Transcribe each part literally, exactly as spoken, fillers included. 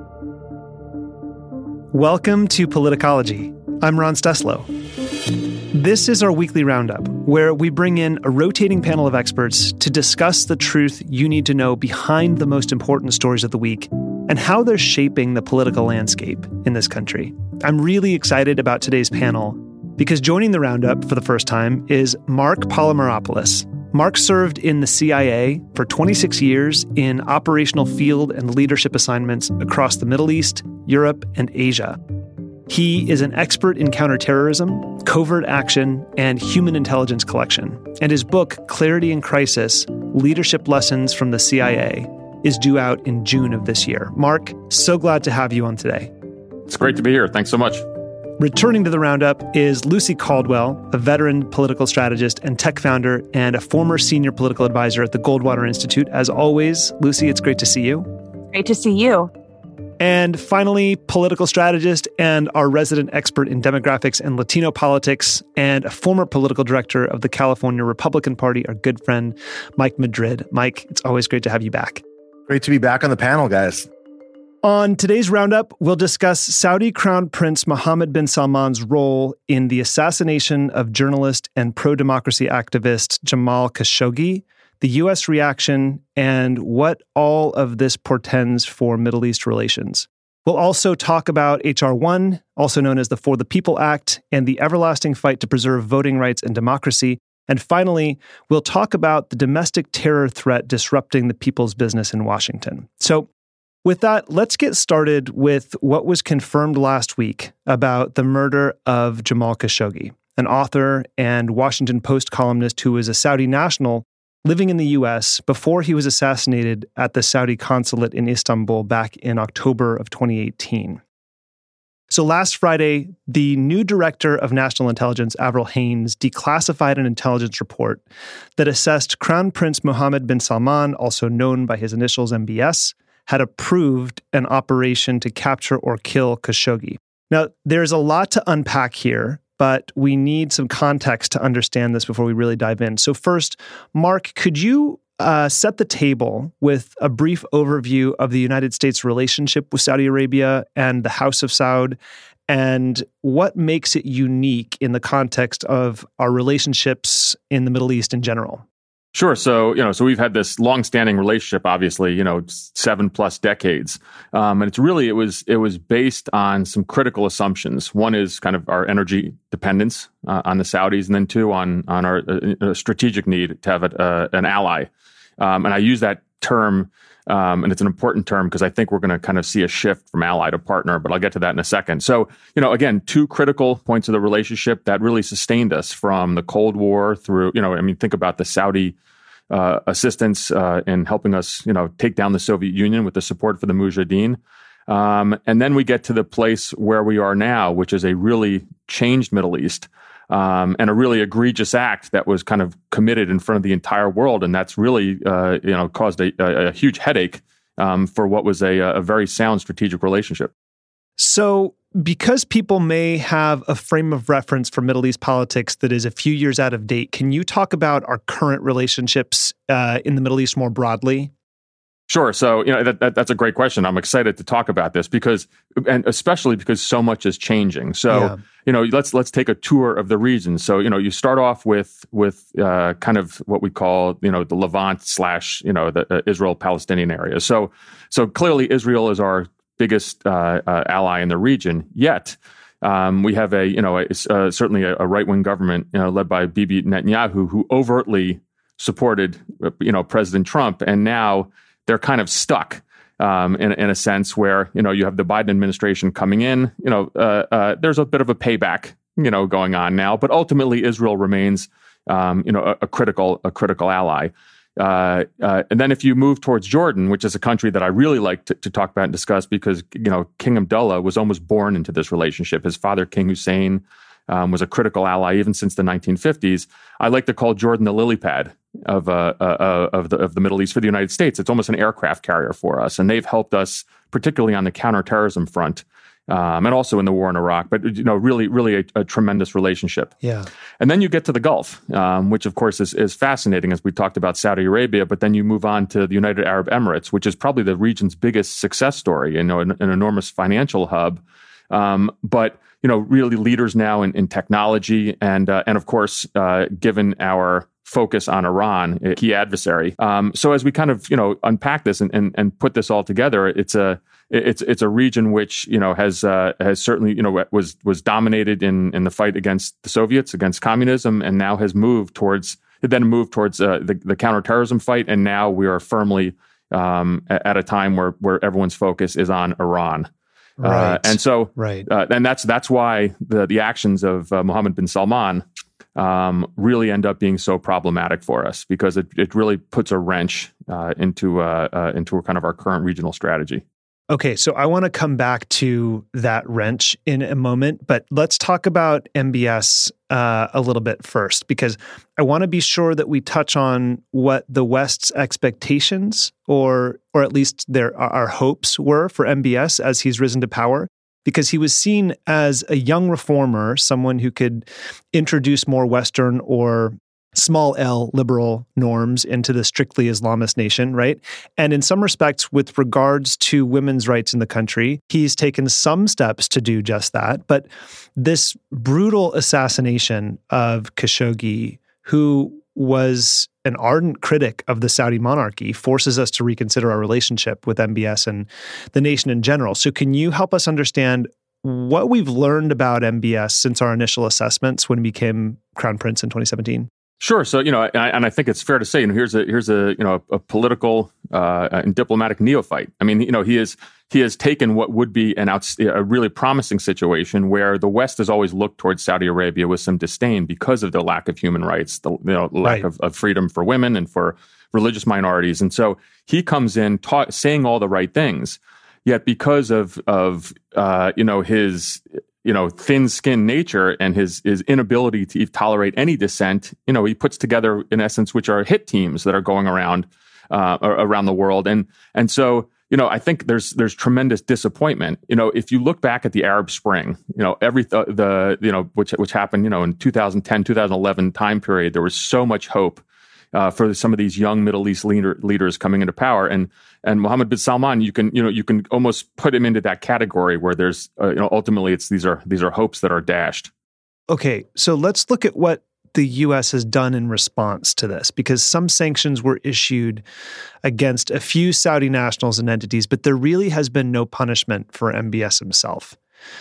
Welcome to Politicology. I'm Ron Steslow. This is our weekly roundup, where we bring in a rotating panel of experts to discuss the truth you need to know behind the most important stories of the week and how they're shaping the political landscape in this country. I'm really excited about today's panel because joining the roundup for the first time is Mark Polymeropoulos. Mark served in the C I A for twenty-six years in operational field and leadership assignments across the Middle East, Europe, and Asia. He is an expert in counterterrorism, covert action, and human intelligence collection. And his book, Clarity in Crisis, Leadership Lessons from the C I A, is due out in June of this year. Mark, so glad to have you on today. It's great to be here. Thanks so much. Returning to the roundup is Lucy Caldwell, a veteran political strategist and tech founder and a former senior political advisor at the Goldwater Institute. As always, Lucy, it's great to see you. Great to see you. And finally, political strategist and our resident expert in demographics and Latino politics and a former political director of the California Republican Party, our good friend, Mike Madrid. Mike, it's always great to have you back. Great to be back on the panel, guys. On today's roundup, we'll discuss Saudi Crown Prince Mohammed bin Salman's role in the assassination of journalist and pro-democracy activist Jamal Khashoggi, the U S reaction, and what all of this portends for Middle East relations. We'll also talk about H R one, also known as the For the People Act, and the everlasting fight to preserve voting rights and democracy. And finally, we'll talk about the domestic terror threat disrupting the people's business in Washington. So, with that, let's get started with what was confirmed last week about the murder of Jamal Khashoggi, an author and Washington Post columnist who was a Saudi national living in the U S before he was assassinated at the Saudi consulate in Istanbul back in October of twenty eighteen. So last Friday, the new director of national intelligence, Avril Haines, declassified an intelligence report that assessed Crown Prince Mohammed bin Salman, also known by his initials M B S, had approved an operation to capture or kill Khashoggi. Now, there's a lot to unpack here, but we need some context to understand this before we really dive in. So first, Mark, could you uh, set the table with a brief overview of the United States' relationship with Saudi Arabia and the House of Saud, and what makes it unique in the context of our relationships in the Middle East in general? Sure. So, you know, so we've had this longstanding relationship, obviously, you know, seven plus decades. Um, and it's really, it was, it was based on some critical assumptions. One is kind of our energy dependence uh, on the Saudis, and then two, on, on our uh, strategic need to have a, uh, an ally. Um, and I use that term, um, and it's an important term because I think we're going to kind of see a shift from ally to partner, but I'll get to that in a second. So, you know, again, two critical points of the relationship that really sustained us from the Cold War through, you know, I mean, think about the Saudi uh, assistance uh, in helping us, you know, take down the Soviet Union with the support for the Mujahideen. Um, and then we get to the place where we are now, which is a really changed Middle East. Um, and a really egregious act that was kind of committed in front of the entire world, and that's really, uh, you know, caused a, a, a huge headache um, for what was a, a very sound strategic relationship. So, because people may have a frame of reference for Middle East politics that is a few years out of date, can you talk about our current relationships uh, in the Middle East more broadly? Sure. So, you know, that, that, that's a great question. I'm excited to talk about this because, and especially because so much is changing. So, yeah. you know, let's let's take a tour of the region. So, you know, you start off with with uh, kind of what we call, you know, the Levant slash, you know, the uh, Israel-Palestinian area. So, so clearly Israel is our biggest uh, uh, ally in the region. Yet, um, we have a, you know, a, uh, certainly a, a right-wing government, you know, led by Bibi Netanyahu, who overtly supported, you know, President Trump, and now they're kind of stuck um, in, in a sense where, you know, you have the Biden administration coming in, you know, uh, uh, there's a bit of a payback, you know, going on now, but ultimately Israel remains, um, you know, a, a critical, a critical ally. Uh, uh, and then if you move towards Jordan, which is a country that I really like to, to talk about and discuss because, you know, King Abdullah was almost born into this relationship. His father, King Hussein, um, was a critical ally even since the nineteen fifties. I like to call Jordan the lily pad of uh, uh, of the of the Middle East for the United States. It's almost an aircraft carrier for us, and they've helped us, particularly on the counterterrorism front, Um, and also in the war in Iraq, but you know, really, really a, a tremendous relationship. Yeah. And then you get to the Gulf, um, which of course is, is fascinating, as we talked about Saudi Arabia. But then you move on to the United Arab Emirates, which is probably the region's biggest success story. You know, an, an enormous financial hub, um, but you know, really leaders now in, in technology, and uh, and of course, uh, given our focus on Iran, a key adversary. Um, so as we kind of you know unpack this and, and and put this all together, it's a It's it's a region which you know has uh, has certainly you know was was dominated in in the fight against the Soviets, against communism, and now has moved towards it then moved towards uh, the the counterterrorism fight, and now we are firmly um, at a time where where everyone's focus is on Iran, right? Uh, and so right, uh, and that's that's why the the actions of uh, Mohammed bin Salman um, really end up being so problematic for us, because it it really puts a wrench uh, into uh, uh, into kind of our current regional strategy. Okay, so I want to come back to that wrench in a moment, but let's talk about M B S uh, a little bit first, because I want to be sure that we touch on what the West's expectations, or or at least their our hopes were for M B S as he's risen to power, because he was seen as a young reformer, someone who could introduce more Western or small L liberal norms into the strictly Islamist nation, right? And in some respects, with regards to women's rights in the country, he's taken some steps to do just that. But this brutal assassination of Khashoggi, who was an ardent critic of the Saudi monarchy, forces us to reconsider our relationship with M B S and the nation in general. So can you help us understand what we've learned about M B S since our initial assessments when he became Crown Prince in twenty seventeen? Sure. So, you know, and I, and I think it's fair to say, you know, here's a here's a you know a, a political uh, and diplomatic neophyte. I mean, you know, he is he has taken what would be an out, a really promising situation where the West has always looked towards Saudi Arabia with some disdain because of the lack of human rights, the you know, lack right. of, of freedom for women and for religious minorities, and so he comes in ta- saying all the right things, yet because of of uh, you know his. you know, thin-skinned nature and his his inability to tolerate any dissent, you know, he puts together, in essence, which are hit teams that are going around uh, around the world. And and so, you know, I think there's there's tremendous disappointment. You know, if you look back at the Arab Spring, you know, every th- the you know which which happened, you know, in two thousand ten, two thousand eleven time period, there was so much hope uh, for some of these young Middle East leader, leaders coming into power, and and Mohammed bin Salman, you can you know you can almost put him into that category where there's uh, you know ultimately it's these are these are hopes that are dashed. Okay, so let's look at what the U S has done in response to this, because some sanctions were issued against a few Saudi nationals and entities, but there really has been no punishment for M B S himself.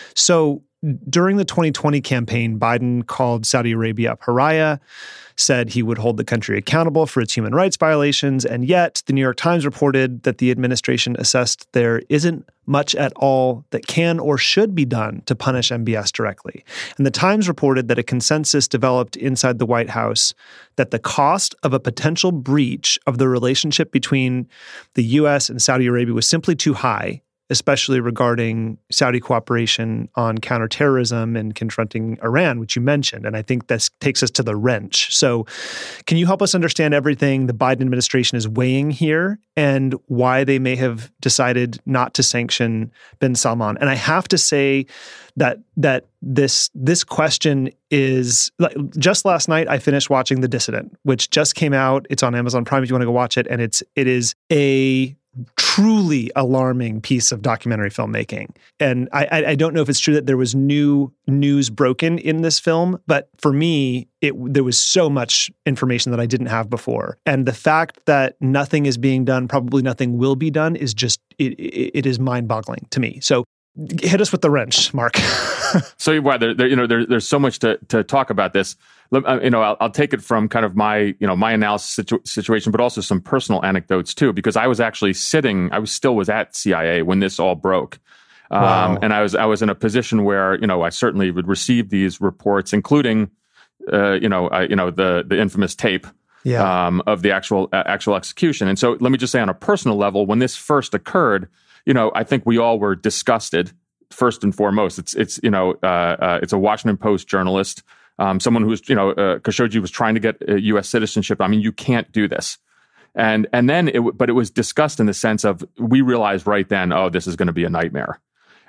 So during the twenty twenty campaign, Biden called Saudi Arabia a pariah, said he would hold the country accountable for its human rights violations, and yet the New York Times reported that the administration assessed there isn't much at all that can or should be done to punish M B S directly. And the Times reported that a consensus developed inside the White House that the cost of a potential breach of the relationship between the U S and Saudi Arabia was simply too high, especially regarding Saudi cooperation on counterterrorism and confronting Iran, which you mentioned. And I think this takes us to the wrench. So can you help us understand everything the Biden administration is weighing here and why they may have decided not to sanction bin Salman? And I have to say that that this this question is, like, just last night I finished watching The Dissident, which just came out. It's on Amazon Prime if you want to go watch it. And it's it is a truly alarming piece of documentary filmmaking. And I, I don't know if it's true that there was new news broken in this film, but for me, it there was so much information that I didn't have before. And the fact that nothing is being done, probably nothing will be done, is just, it, it, it is mind-boggling to me. So hit us with the wrench, Mark. So, well, there, there, you know, there, there's so much to to talk about this. You know, I'll, I'll take it from kind of my, you know, my analysis situ- situation, but also some personal anecdotes too, because I was actually sitting, I was still was at C I A when this all broke, um, wow. and I was I was in a position where, you know, I certainly would receive these reports, including, uh, you know, I, you know, the the infamous tape. Yeah. Um, of the actual uh, actual execution. And so, let me just say, on a personal level, when this first occurred, you know, I think we all were disgusted. First and foremost, it's it's you know uh, uh, it's a Washington Post journalist, um, someone who was you know uh, Khashoggi was trying to get uh, U S citizenship. I mean, you can't do this, and and then it but it was discussed in the sense of, we realized right then, oh, this is going to be a nightmare,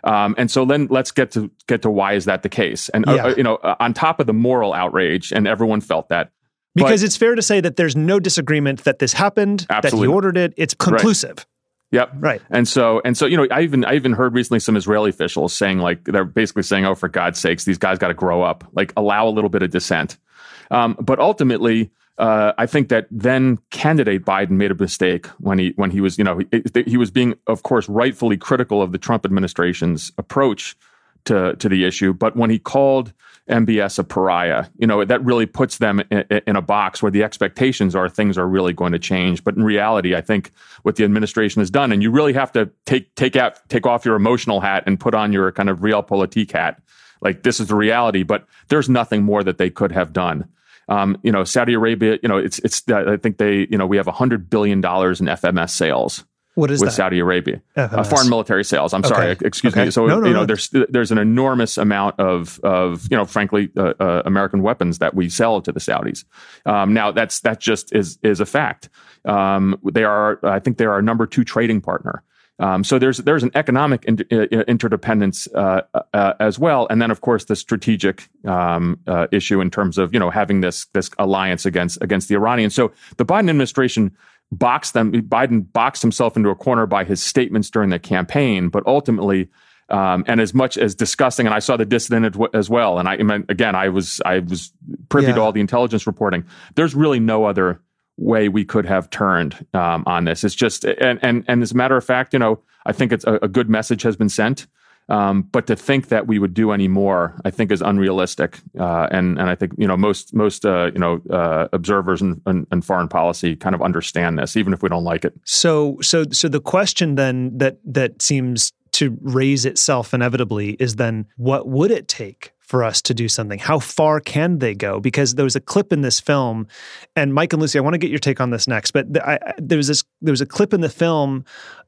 Um, and so then let's get to get to why is that the case? And Yeah. uh, you know, uh, on top of the moral outrage, and everyone felt that. Because but, it's fair to say that there's no disagreement that this happened, absolutely. that he ordered it. It's conclusive. Right. Yep. Right. And so, and so, you know, I even, I even heard recently some Israeli officials saying, like, they're basically saying, oh, for God's sakes, these guys got to grow up, like allow a little bit of dissent. Um, but ultimately, uh, I think that then candidate Biden made a mistake when he, when he was, you know, he, he was being, of course, rightfully critical of the Trump administration's approach to, to the issue. But when he called M B S a pariah, you know, that really puts them in, in a box where the expectations are things are really going to change. But in reality, I think what the administration has done, and you really have to take take out take off your emotional hat and put on your kind of realpolitik hat. Like, this is the reality, but there's nothing more that they could have done. Um, you know, Saudi Arabia, you know, it's it's I think they, you know, we have one hundred billion dollars in F M S sales. What is with that? Saudi Arabia, F M S. uh, foreign military sales. I'm Okay. sorry, excuse okay. me. So no, no, you know, no. there's there's an enormous amount of of you know, frankly, uh, uh, American weapons that we sell to the Saudis. Um, now that's that just is is a fact. Um, they are, I think, they are our number two trading partner. Um, so there's there's an economic in, uh, interdependence uh, uh, as well, and then of course the strategic um, uh, issue in terms of, you know, having this this alliance against against the Iranians. So the Biden administration boxed them. Biden boxed himself into a corner by his statements during the campaign, but ultimately, um, and as much as disgusting, and I saw the dissident as well. And I, I mean, again, I was I was privy Yeah. to all the intelligence reporting. There's really no other way we could have turned um, on this. It's just, and and and as a matter of fact, you know, I think it's a, a good message has been sent. Um, but to think that we would do any more, I think, is unrealistic. Uh, and and I think, you know, most most uh, you know uh, observers in, in, in foreign policy kind of understand this, even if we don't like it. So so so the question then that that seems to raise itself inevitably is then, what would it take for us to do something? How far can they go? Because there was a clip in this film, and Mike and Lucy, I want to get your take on this next. But the, I, there was this there was a clip in the film.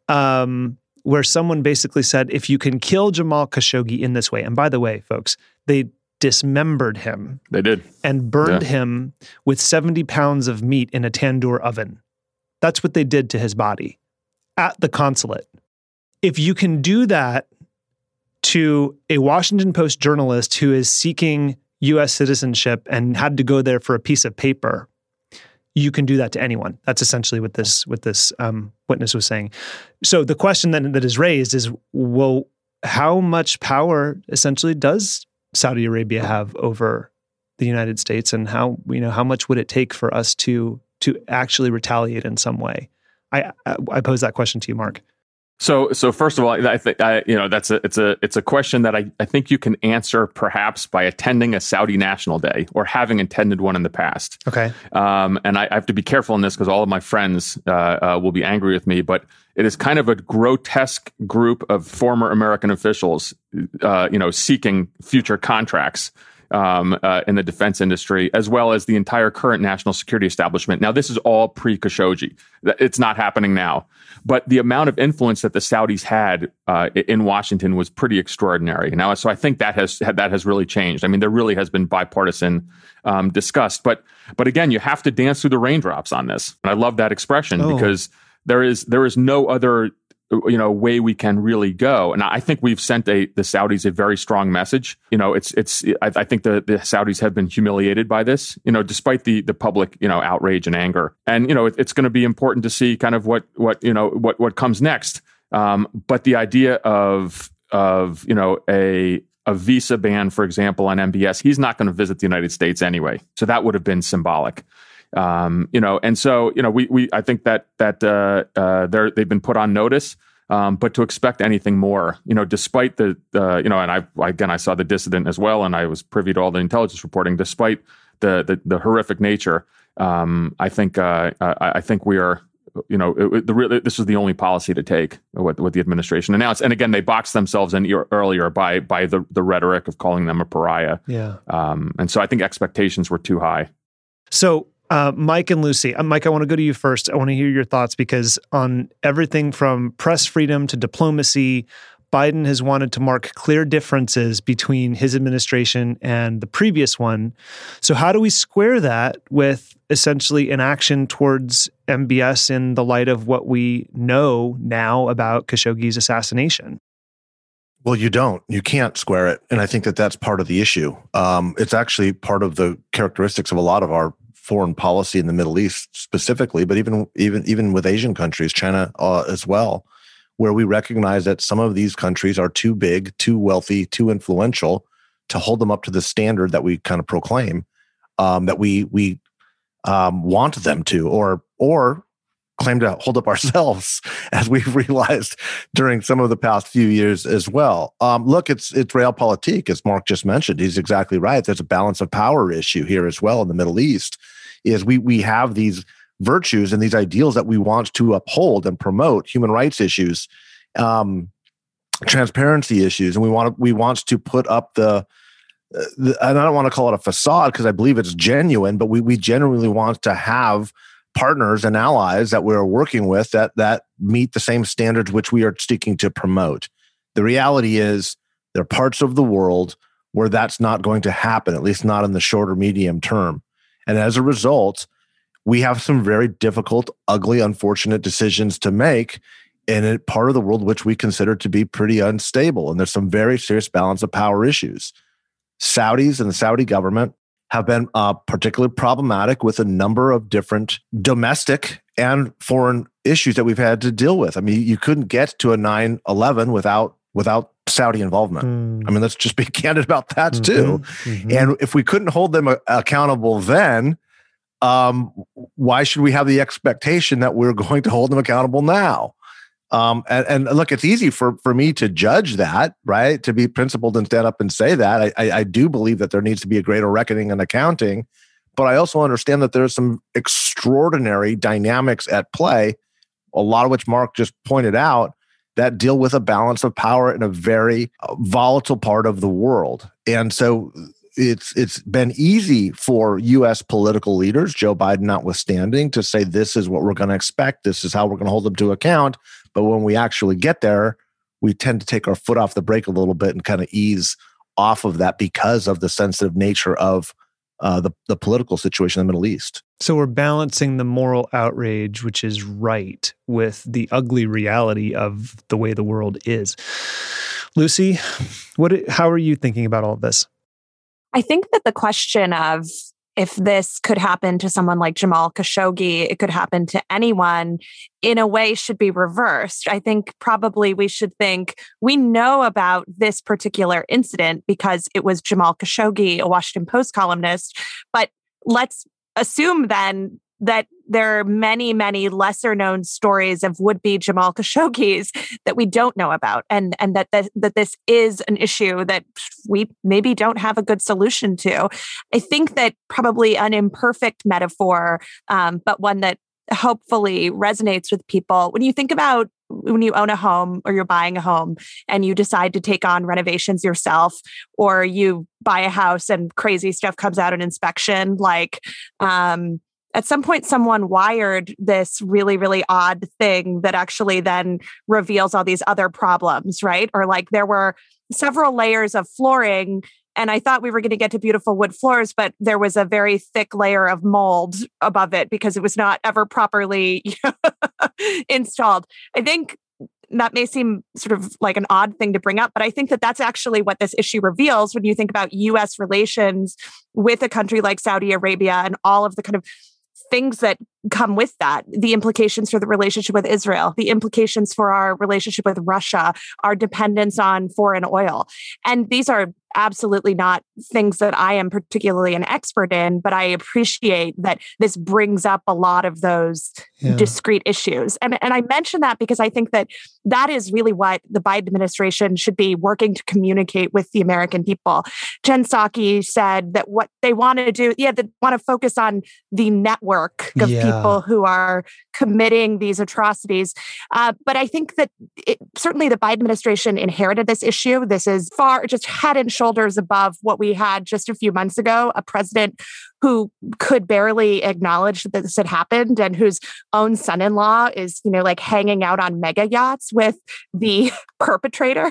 Um, where someone basically said, if you can kill Jamal Khashoggi in this way, and by the way, folks, they dismembered him. They did. And burned Yeah. him with seventy pounds of meat in a tandoor oven. That's what they did to his body at the consulate. If you can do that to a Washington Post journalist who is seeking U S citizenship and had to go there for a piece of paper, you can do that to anyone. That's essentially what this what this um, witness was saying. So the question then that is raised is, well, how much power essentially does Saudi Arabia have over the United States, and how, you know, how much would it take for us to to actually retaliate in some way? I I, I pose that question to you, Mark. So, so first of all, I think I, you know, that's a it's a it's a question that I, I think you can answer perhaps by attending a Saudi National Day or having attended one in the past. Okay. Um, and I, I have to be careful in this because all of my friends uh, uh, will be angry with me. But it is kind of a grotesque group of former American officials, uh, you know, seeking future contracts um, uh, in the defense industry, as well as the entire current national security establishment. Now, this is all pre-Khashoggi. It's not happening now. But the amount of influence that the Saudis had uh, in Washington was pretty extraordinary. Now, so I think that has that has really changed. I mean, there really has been bipartisan um, discuss. But but again, you have to dance through the raindrops on this. And I love that expression Oh. because there is there is no other you know way we can really go. And I think we've sent a the Saudis a very strong message. You know, it's it's I, I think the, the Saudis have been humiliated by this, you know, despite the the public, you know, outrage and anger. And, you know, it, it's going to be important to see kind of what what, you know, what what comes next. Um, but the idea of of, you know, a a visa ban, for example, on M B S, he's not going to visit the United States anyway. So that would have been symbolic. Um, you know, and so, you know, we, we, I think that, that, uh, uh, they're, they've been put on notice, um, but to expect anything more, you know, despite the, uh, you know, and I, again, I saw the dissident as well, and I was privy to all the intelligence reporting, despite the, the, the horrific nature. Um, I think, uh, I, I think we are, you know, it, the real, this is the only policy to take what, what the administration announced. And again, they boxed themselves in earlier by, by the, the rhetoric of calling them a pariah. Yeah. Um, and so I think expectations were too high. So, uh, Mike and Lucy, uh, Mike, I want to go to you first. I want to hear your thoughts, because on everything from press freedom to diplomacy, Biden has wanted to mark clear differences between his administration and the previous one. So how do we square that with essentially an action towards M B S in the light of what we know now about Khashoggi's assassination? Well, you don't. You can't square it. And I think that that's part of the issue. Um, it's actually part of the characteristics of a lot of our foreign policy in the Middle East specifically, but even even even with Asian countries, China uh, as well, where we recognize that some of these countries are too big, too wealthy, too influential to hold them up to the standard that we kind of proclaim, um, that we we um, want them to, or or claim to hold up ourselves, as we've realized during some of the past few years as well. Um, look, it's it's realpolitik, as Mark just mentioned. He's exactly right. There's a balance of power issue here as well in the Middle East. Is we we have these virtues and these ideals that we want to uphold and promote, human rights issues, um, transparency issues, and we want to, we want to put up the, the and I don't want to call it a facade because I believe it's genuine, but we we genuinely want to have partners and allies that we're working with that that meet the same standards which we are seeking to promote. The reality is there are parts of the world where that's not going to happen, at least not in the short or medium term. And as a result, we have some very difficult, ugly, unfortunate decisions to make in a part of the world which we consider to be pretty unstable. And there's some very serious balance of power issues. Saudis and the Saudi government have been uh, particularly problematic with a number of different domestic and foreign issues that we've had to deal with. I mean, you couldn't get to a nine eleven without without Saudi involvement. Mm. I mean, let's just be candid about that mm-hmm. too. Mm-hmm. And if we couldn't hold them a- accountable then, um, why should we have the expectation that we're going to hold them accountable now? Um, and, and look, it's easy for, for me to judge that, right? To be principled and stand up and say that. I, I, I do believe that there needs to be a greater reckoning and accounting, but I also understand that there's some extraordinary dynamics at play, a lot of which Mark just pointed out, that deal with a balance of power in a very volatile part of the world. And so it's it's been easy for U S political leaders, Joe Biden notwithstanding, to say this is what we're going to expect, this is how we're going to hold them to account. But when we actually get there, we tend to take our foot off the brake a little bit and kind of ease off of that because of the sensitive nature of uh, the, the political situation in the Middle East. So we're balancing the moral outrage, which is right, with the ugly reality of the way the world is. Lucy, what? How are you thinking about all of this? I think that the question of if this could happen to someone like Jamal Khashoggi, it could happen to anyone, in a way should be reversed. I think probably we should think we know about this particular incident because it was Jamal Khashoggi, a Washington Post columnist, but let's assume then that there are many, many lesser known stories of would-be Jamal Khashoggis that we don't know about, and, and that, that that this is an issue that we maybe don't have a good solution to. I think that probably an imperfect metaphor, um, but one that hopefully resonates with people. When you think about when you own a home or you're buying a home and you decide to take on renovations yourself, or you buy a house and crazy stuff comes out in inspection, like, um, at some point, someone wired this really, really odd thing that actually then reveals all these other problems, right? Or like there were several layers of flooring, and I thought we were going to get to beautiful wood floors, but there was a very thick layer of mold above it because it was not ever properly installed. I think that may seem sort of like an odd thing to bring up, but I think that that's actually what this issue reveals when you think about U S relations with a country like Saudi Arabia and all of the kind of things that come with that, the implications for the relationship with Israel, the implications for our relationship with Russia, our dependence on foreign oil. And these are absolutely not things that I am particularly an expert in, but I appreciate that this brings up a lot of those yeah. discrete issues. And, and I mention that because I think that that is really what the Biden administration should be working to communicate with the American people. Jen Psaki said that what they want to do, yeah, they want to focus on the network of yeah. people who are committing these atrocities. Uh, but I think that it, certainly the Biden administration inherited this issue. This is far, just head and shoulders above what we had just a few months ago, a president who could barely acknowledge that this had happened and whose own son-in-law is, you know, like hanging out on mega yachts with the perpetrator.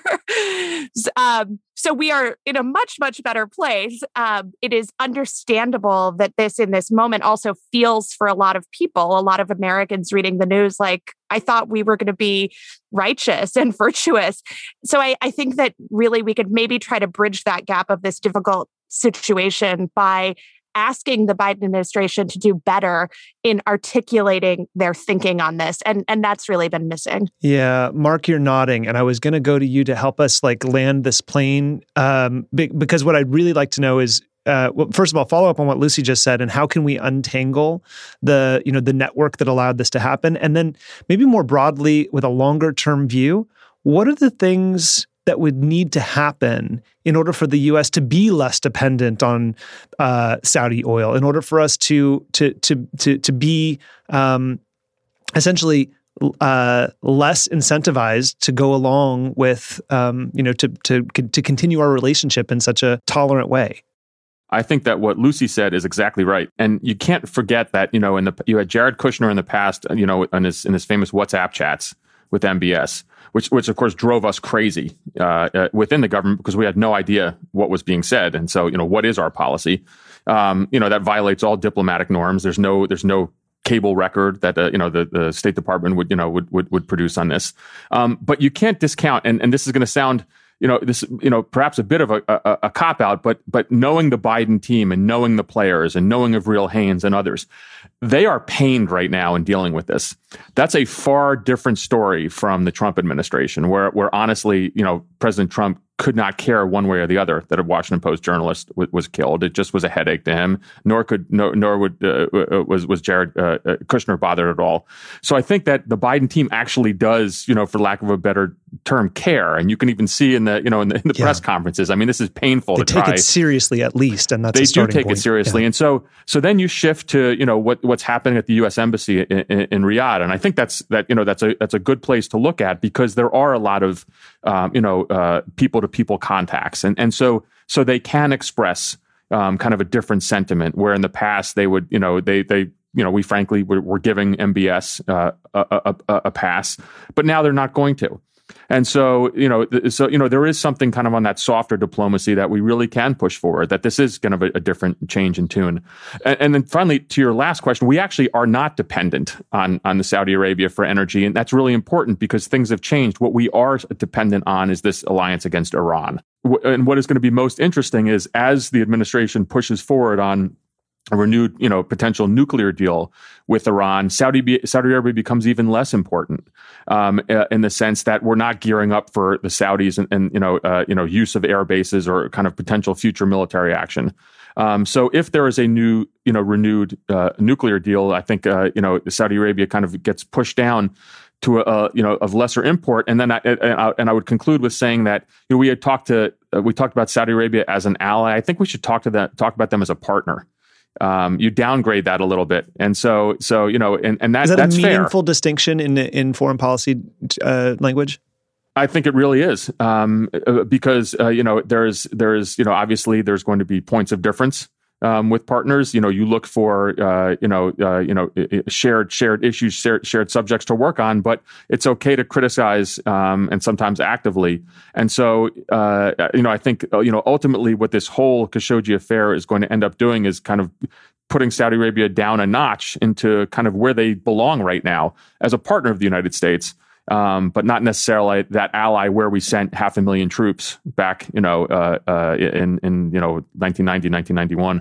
um, so we are in a much, much better place. Um, it is understandable that this in this moment also feels for a lot of people, a lot of Americans reading the news, like, I thought we were going to be righteous and virtuous. So I, I think that really we could maybe try to bridge that gap of this difficult situation by asking the Biden administration to do better in articulating their thinking on this. And, and that's really been missing. Yeah. Mark, you're nodding. And I was going to go to you to help us like land this plane. Um, because what I'd really like to know is, uh, well, first of all, follow up on what Lucy just said and how can we untangle the, you know, the network that allowed this to happen? And then maybe more broadly with a longer term view, what are the things that would need to happen in order for the U S to be less dependent on uh, Saudi oil, in order for us to to to to to be um, essentially uh, less incentivized to go along with um, you know to to to continue our relationship in such a tolerant way. I think that what Lucy said is exactly right, and you can't forget that you know in the you had Jared Kushner in the past, you know, in his in his famous WhatsApp chats with M B S. Which, which of course drove us crazy uh, uh, within the government because we had no idea what was being said, and so you know what is our policy? Um, you know that violates all diplomatic norms. There's no there's no cable record that uh, you know the, the State Department would you know would would, would produce on this. Um, but you can't discount, and, and this is going to sound you know this you know perhaps a bit of a, a, a cop out, but but knowing the Biden team and knowing the players and knowing Avril Haines and others, they are pained right now in dealing with this. That's a far different story from the Trump administration, where, where honestly, you know, President Trump could not care one way or the other that a Washington Post journalist w- was killed. It just was a headache to him. Nor could, no, nor would uh, was was Jared uh, uh, Kushner bothered at all. So I think that the Biden team actually does, you know, for lack of a better term, care, and you can even see in the, you know, in the, in the yeah. press conferences. I mean, this is painful they to take try. it seriously, at least, and that's they a starting do take point. it seriously, yeah. and so so then you shift to you know what what's happening at the U S Embassy in, in, in Riyadh, and I think that's that you know that's a that's a good place to look at because there are a lot of um, you know uh, people to people contacts, and and so so they can express um, kind of a different sentiment where in the past they would you know they they. You know, we frankly were, were giving M B S uh, a, a, a pass, but now they're not going to. And so, you know, so you know, there is something kind of on that softer diplomacy that we really can push forward. That this is kind of a, a different change in tune. And, and then finally, to your last question, we actually are not dependent on on the Saudi Arabia for energy, and that's really important because things have changed. What we are dependent on is this alliance against Iran. And what is going to be most interesting is as the administration pushes forward on a renewed, you know, potential nuclear deal with Iran, Saudi Saudi Arabia becomes even less important um, in the sense that we're not gearing up for the Saudis and, and you know, uh, you know, use of air bases or kind of potential future military action. Um, so if there is a new, you know, renewed uh, nuclear deal, I think uh, you know, Saudi Arabia kind of gets pushed down to a, you know, of lesser import. And then I, and I, and I would conclude with saying that you know, we had talked to uh, we talked about Saudi Arabia as an ally. I think we should talk to them talk about them as a partner. Um, you downgrade that a little bit, and so so you know, and, and that, is that that's a meaningful fair. distinction in in foreign policy uh, language? I think it really is um, because uh, you know there's there's you know obviously there's going to be points of difference um, with partners. You know, you look for uh, you know uh, you know shared shared issues, shared shared subjects to work on, but it's okay to criticize um, and sometimes actively. And so uh, you know, I think you know ultimately what this whole Khashoggi affair is going to end up doing is kind of putting Saudi Arabia down a notch into kind of where they belong right now as a partner of the United States. Um, but not necessarily that ally where we sent half a million troops back, you know, uh, uh, in in you know nineteen ninety, nineteen ninety-one.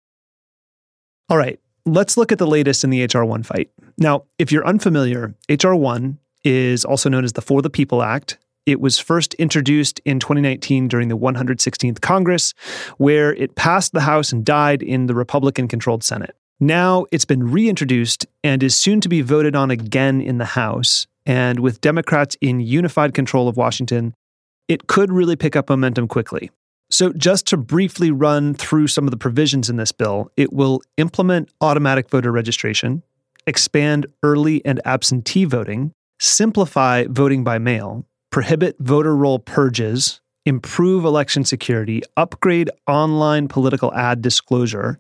All right, let's look at the latest in the H R one fight. Now, if you're unfamiliar, H R one is also known as the For the People Act. It was first introduced in twenty nineteen during the one hundred sixteenth Congress, where it passed the House and died in the Republican-controlled Senate. Now it's been reintroduced and is soon to be voted on again in the House. And with Democrats in unified control of Washington, it could really pick up momentum quickly. So just to briefly run through some of the provisions in this bill, it will implement automatic voter registration, expand early and absentee voting, simplify voting by mail, prohibit voter roll purges, improve election security, upgrade online political ad disclosure,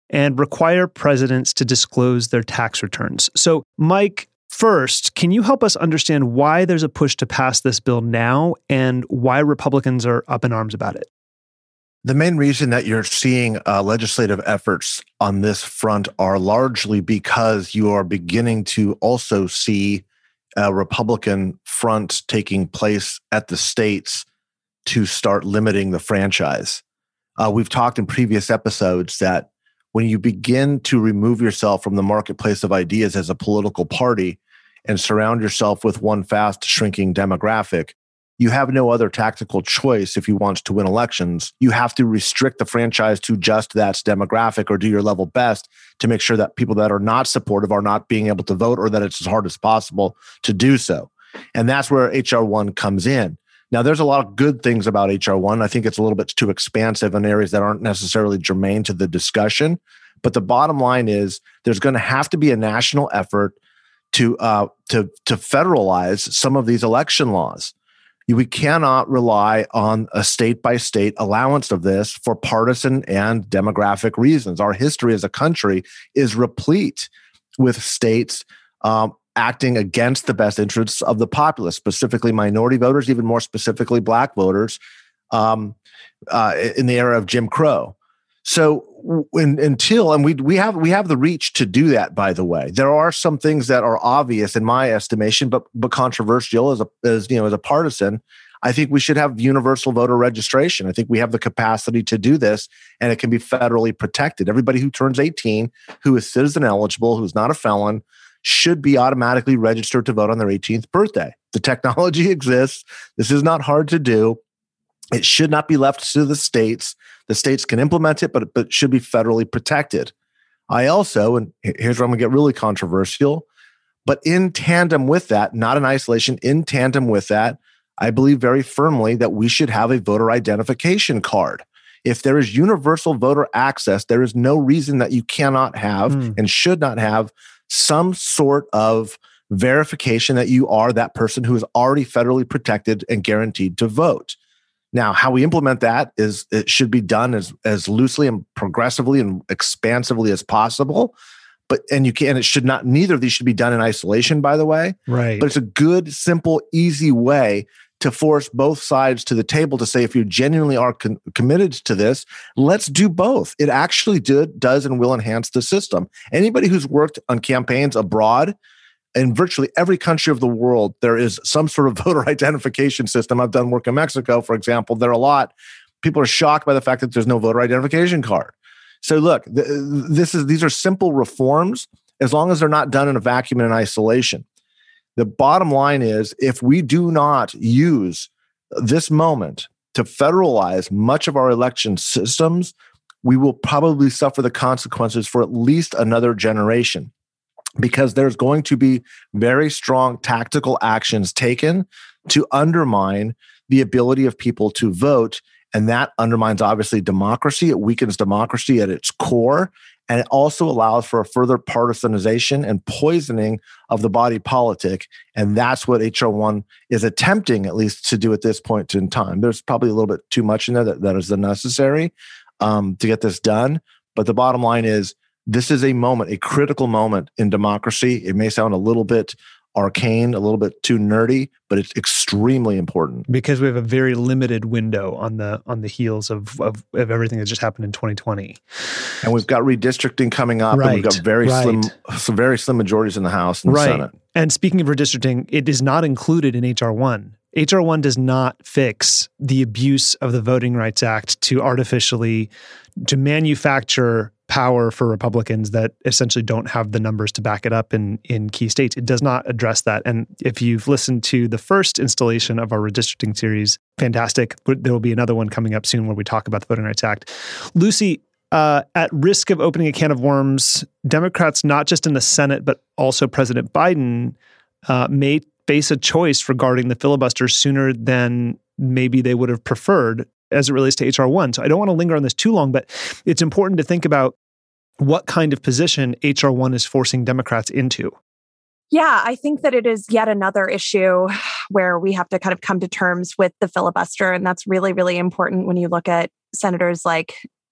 and require presidents to disclose their tax returns. So, Mike, first, can you help us understand why there's a push to pass this bill now and why Republicans are up in arms about it? The main reason that you're seeing uh, legislative efforts on this front are largely because you are beginning to also see a Republican front taking place at the states to start limiting the franchise. Uh, we've talked in previous episodes that when you begin to remove yourself from the marketplace of ideas as a political party and surround yourself with one fast shrinking demographic, you have no other tactical choice if you want to win elections. You have to restrict the franchise to just that demographic or do your level best to make sure that people that are not supportive are not being able to vote or that it's as hard as possible to do so. And that's where H R one comes in. Now, there's a lot of good things about H R one. I think it's a little bit too expansive in areas that aren't necessarily germane to the discussion. But the bottom line is there's going to have to be a national effort to uh, to to federalize some of these election laws. We cannot rely on a state-by-state allowance of this for partisan and demographic reasons. Our history as a country is replete with states um, acting against the best interests of the populace, specifically minority voters, even more specifically Black voters, um, uh, in the era of Jim Crow. So when, until, and we we have we have the reach to do that, by the way. There are some things that are obvious in my estimation, but but controversial as a as you know as a partisan. I think we should have universal voter registration. I think we have the capacity to do this, and it can be federally protected. Everybody who turns eighteen, who is citizen eligible, who's not a felon, should be automatically registered to vote on their eighteenth birthday. The technology exists. This is not hard to do. It should not be left to the states. The states can implement it, but, but it should be federally protected. I also, and here's where I'm going to get really controversial, but in tandem with that, not in isolation, in tandem with that, I believe very firmly that we should have a voter identification card. If there is universal voter access, there is no reason that you cannot have mm. and should not have some sort of verification that you are that person who is already federally protected and guaranteed to vote. Now, how we implement that is it should be done as, as loosely and progressively and expansively as possible. But and you can, it should not, neither of these should be done in isolation, by the way. Right. But it's a good, simple, easy way to force both sides to the table to say, if you genuinely are con- committed to this, let's do both. It actually did, does and will enhance the system. Anybody who's worked on campaigns abroad, in virtually every country of the world, there is some sort of voter identification system. I've done work in Mexico, for example. There are a lot. People are shocked by the fact that there's no voter identification card. So look, th- this is these are simple reforms as long as they're not done in a vacuum and in isolation. The bottom line is, if we do not use this moment to federalize much of our election systems, we will probably suffer the consequences for at least another generation. Because there's going to be very strong tactical actions taken to undermine the ability of people to vote. And that undermines, obviously, democracy. It weakens democracy at its core. And it also allows for a further partisanization and poisoning of the body politic. And that's what H R one is attempting, at least, to do at this point in time. There's probably a little bit too much in there that, that is unnecessary um, to get this done. But the bottom line is, this is a moment, a critical moment in democracy. It may sound a little bit arcane, a little bit too nerdy, but it's extremely important. Because we have a very limited window on the on the heels of, of, of everything that just happened in twenty twenty. And we've got redistricting coming up, right, and we've got very right. slim, some very slim majorities in the House and right. the Senate. And speaking of redistricting, it is not included in H R one. H R one does not fix the abuse of the Voting Rights Act to artificially, to manufacture power for Republicans that essentially don't have the numbers to back it up in, in key states. It does not address that. And if you've listened to the first installation of our redistricting series, fantastic. There will be another one coming up soon where we talk about the Voting Rights Act. Lucy, uh, at risk of opening a can of worms, Democrats, not just in the Senate, but also President Biden, uh, may face a choice regarding the filibuster sooner than maybe they would have preferred as it relates to H R one. So I don't want to linger on this too long, but it's important to think about what kind of position H R one is forcing Democrats into. Yeah, I think that it is yet another issue where we have to kind of come to terms with the filibuster. And that's really, really important when you look at senators like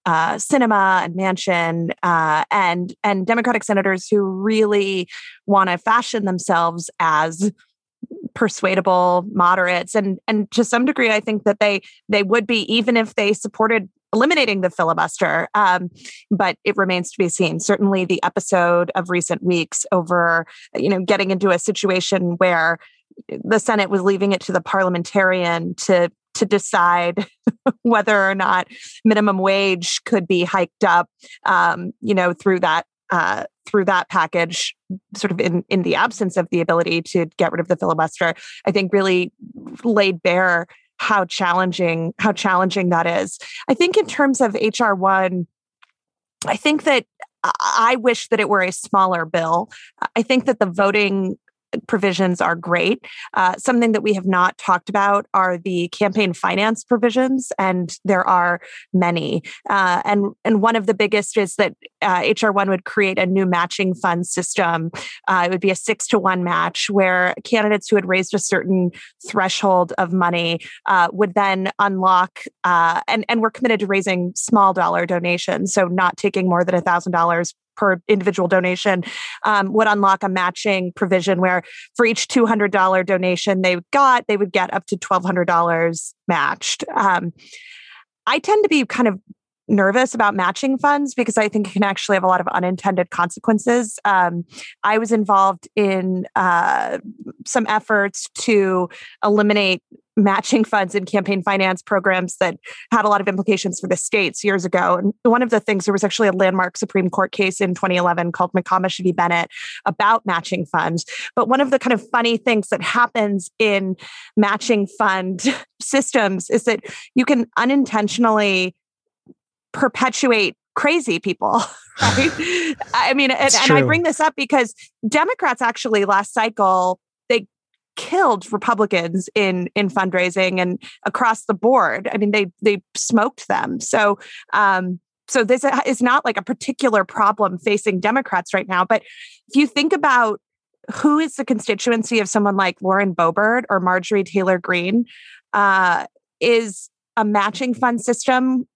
uh, Sinema and Manchin, uh, and and Democratic senators who really want to fashion themselves as persuadable moderates, and and to some degree, I think that they they would be even if they supported eliminating the filibuster. Um, but it remains to be seen. Certainly, the episode of recent weeks over, you know, getting into a situation where the Senate was leaving it to the parliamentarian to to decide whether or not minimum wage could be hiked up, um, you know, through that uh, through that package, sort of in, in the absence of the ability to get rid of the filibuster, I think really laid bare how challenging how challenging that is. I think in terms of H R one, I think that I wish that it were a smaller bill. I think that the voting provisions are great. Uh, something that we have not talked about are the campaign finance provisions, and there are many. Uh, and, and one of the biggest is that uh, H R one would create a new matching fund system. Uh, it would be a six to one match where candidates who had raised a certain threshold of money uh, would then unlock, uh, and, and we're committed to raising small dollar donations, so not taking more than one thousand dollars per individual donation, um, would unlock a matching provision where for each two hundred dollars donation they got, they would get up to twelve hundred dollars matched. Um, I tend to be kind of nervous about matching funds because I think it can actually have a lot of unintended consequences. Um, I was involved in uh, some efforts to eliminate matching funds in campaign finance programs that had a lot of implications for the states years ago. And one of the things, there was actually a landmark Supreme Court case in twenty eleven called McComish v. Bennett about matching funds. But one of the kind of funny things that happens in matching fund systems is that you can unintentionally perpetuate crazy people, right? I mean, and, and I bring this up because Democrats actually last cycle, they killed Republicans in in fundraising and across the board. I mean, they they smoked them. So um, so this is not like a particular problem facing Democrats right now. But if you think about who is the constituency of someone like Lauren Boebert or Marjorie Taylor Greene, uh, is a matching fund system.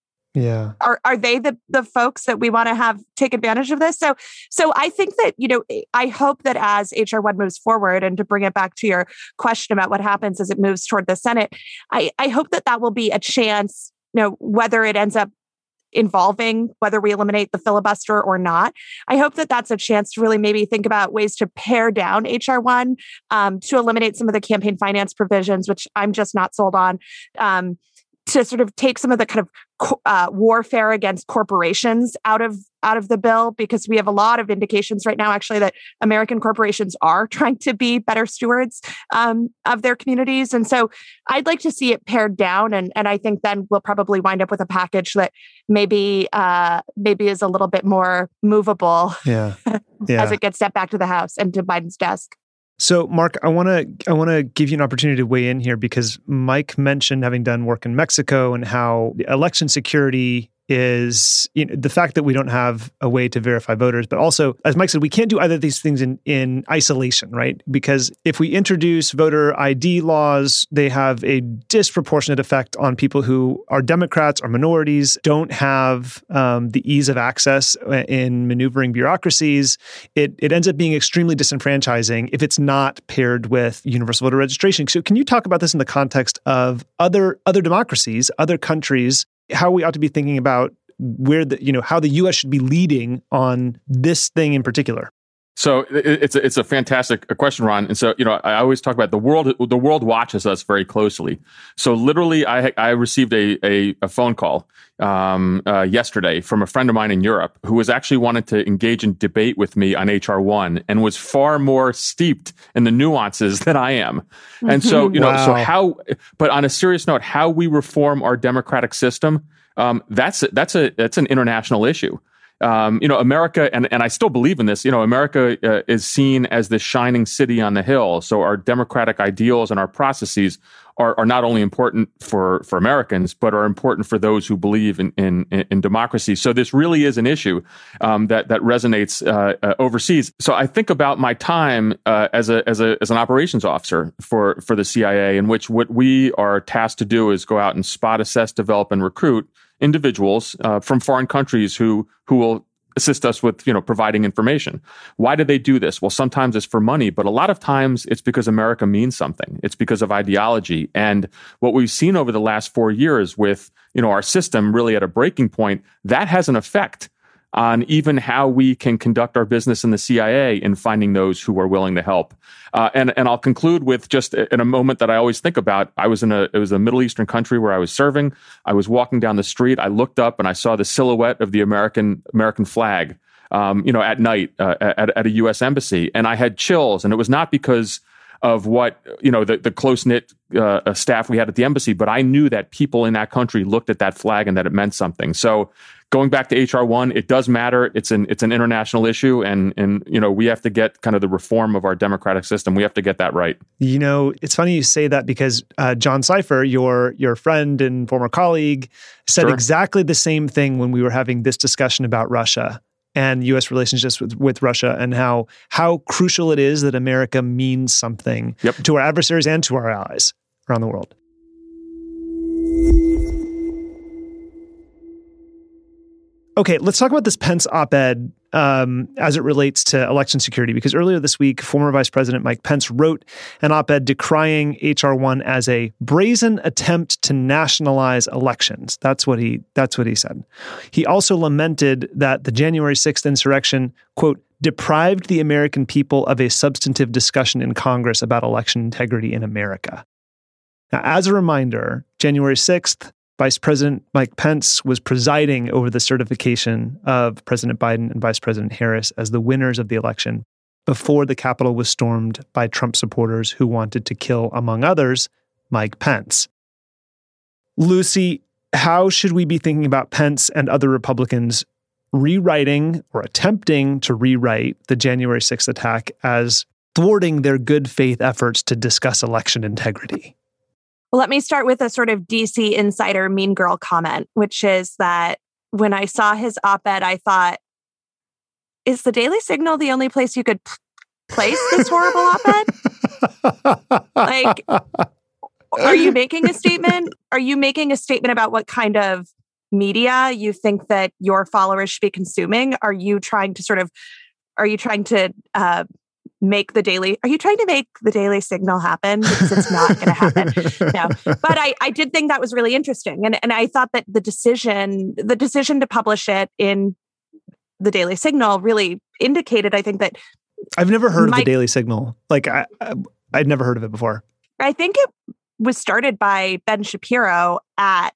Yeah. Are are they the the folks that we want to have take advantage of this? So so I think that, you know, I hope that as H R one moves forward, and to bring it back to your question about what happens as it moves toward the Senate, I, I hope that that will be a chance, you know, whether it ends up involving whether we eliminate the filibuster or not. I hope that that's a chance to really maybe think about ways to pare down H R one, um, to eliminate some of the campaign finance provisions, which I'm just not sold on, um, to sort of take some of the kind of uh, warfare against corporations out of out of the bill, because we have a lot of indications right now, actually, that American corporations are trying to be better stewards um, of their communities. And so I'd like to see it pared down. And, and I think then we'll probably wind up with a package that maybe uh, maybe is a little bit more movable yeah. Yeah. as it gets sent back to the House and to Biden's desk. So, Mark, I want to I want to give you an opportunity to weigh in here, because Mike mentioned having done work in Mexico and how election security is, you know, the fact that we don't have a way to verify voters, but also, as Mike said, we can't do either of these things in, in isolation, right? Because if we introduce voter I D laws, they have a disproportionate effect on people who are Democrats or minorities, don't have um, the ease of access in maneuvering bureaucracies. It, it ends up being extremely disenfranchising if it's not paired with universal voter registration. So can you talk about this in the context of other other democracies, other countries, how we ought to be thinking about where the, you know, how the U S should be leading on this thing in particular? So it's a, it's a fantastic question, Ron. And so, you know, I always talk about the world, the world watches us very closely. So literally, I, I received a, a, a phone call um, uh, yesterday from a friend of mine in Europe who was actually wanted to engage in debate with me on H R one and was far more steeped in the nuances than I am. And so, you know, wow. so how, but on a serious note, how we reform our democratic system, um, that's, that's a, that's an international issue. Um, you know, America, and, and I still believe in this, you know, America uh, is seen as the shining city on the hill. So our democratic ideals and our processes are, are not only important for, for Americans, but are important for those who believe in, in, in democracy. So this really is an issue um, that, that resonates uh, uh, overseas. So I think about my time uh, as a, as a, as an operations officer for, for the C I A, in which what we are tasked to do is go out and spot, assess, develop, and recruit individuals uh, from foreign countries who who will assist us with, you know, providing information. Why do they do this? Well, sometimes it's for money, but a lot of times it's because America means something. It's because of ideology. And what we've seen over the last four years with, you know, our system really at a breaking point, that has an effect on even how we can conduct our business in the C I A in finding those who are willing to help. Uh, and, and I'll conclude with just in a moment that I always think about. I was in a, it was a Middle Eastern country where I was serving. I was walking down the street. I looked up and I saw the silhouette of the American, American flag, um, you know, at night uh, at, at a U S embassy. And I had chills. And it was not because of what, you know, the, the close-knit uh, staff we had at the embassy, but I knew that people in that country looked at that flag and that it meant something. So going back to H R one, it does matter. It's an it's an international issue, and and you know we have to get kind of the reform of our democratic system. We have to get that right. You know, it's funny you say that because uh, John Seifer, your your friend and former colleague, said Sure. exactly the same thing when we were having this discussion about Russia and U S relationships with, with Russia, and how how crucial it is that America means something Yep. to our adversaries and to our allies around the world. Okay, let's talk about this Pence op-ed um, as it relates to election security, because earlier this week, former Vice President Mike Pence wrote an op-ed decrying H R one as a brazen attempt to nationalize elections. That's what he that's what he said. He also lamented that the January sixth insurrection, quote, deprived the American people of a substantive discussion in Congress about election integrity in America. Now, as a reminder, January sixth, Vice President Mike Pence was presiding over the certification of President Biden and Vice President Harris as the winners of the election before the Capitol was stormed by Trump supporters who wanted to kill, among others, Mike Pence. Lucy, how should we be thinking about Pence and other Republicans rewriting or attempting to rewrite the January sixth attack as thwarting their good faith efforts to discuss election integrity? Well, let me start with a sort of D C insider mean girl comment, which is that when I saw his op-ed, I thought, is the Daily Signal the only place you could p- place this horrible op-ed? Like, are you making a statement? Are you making a statement about what kind of media you think that your followers should be consuming? Are you trying to sort of, are you trying to, uh, make the daily, are you trying to make the Daily Signal happen? Because it's not going to happen. No, but I, I did think that was really interesting. And, and I thought that the decision, the decision to publish it in the Daily Signal really indicated, I think that I've never heard Mike, of the Daily Signal. Like I, I, I'd never heard of it before. I think it was started by Ben Shapiro at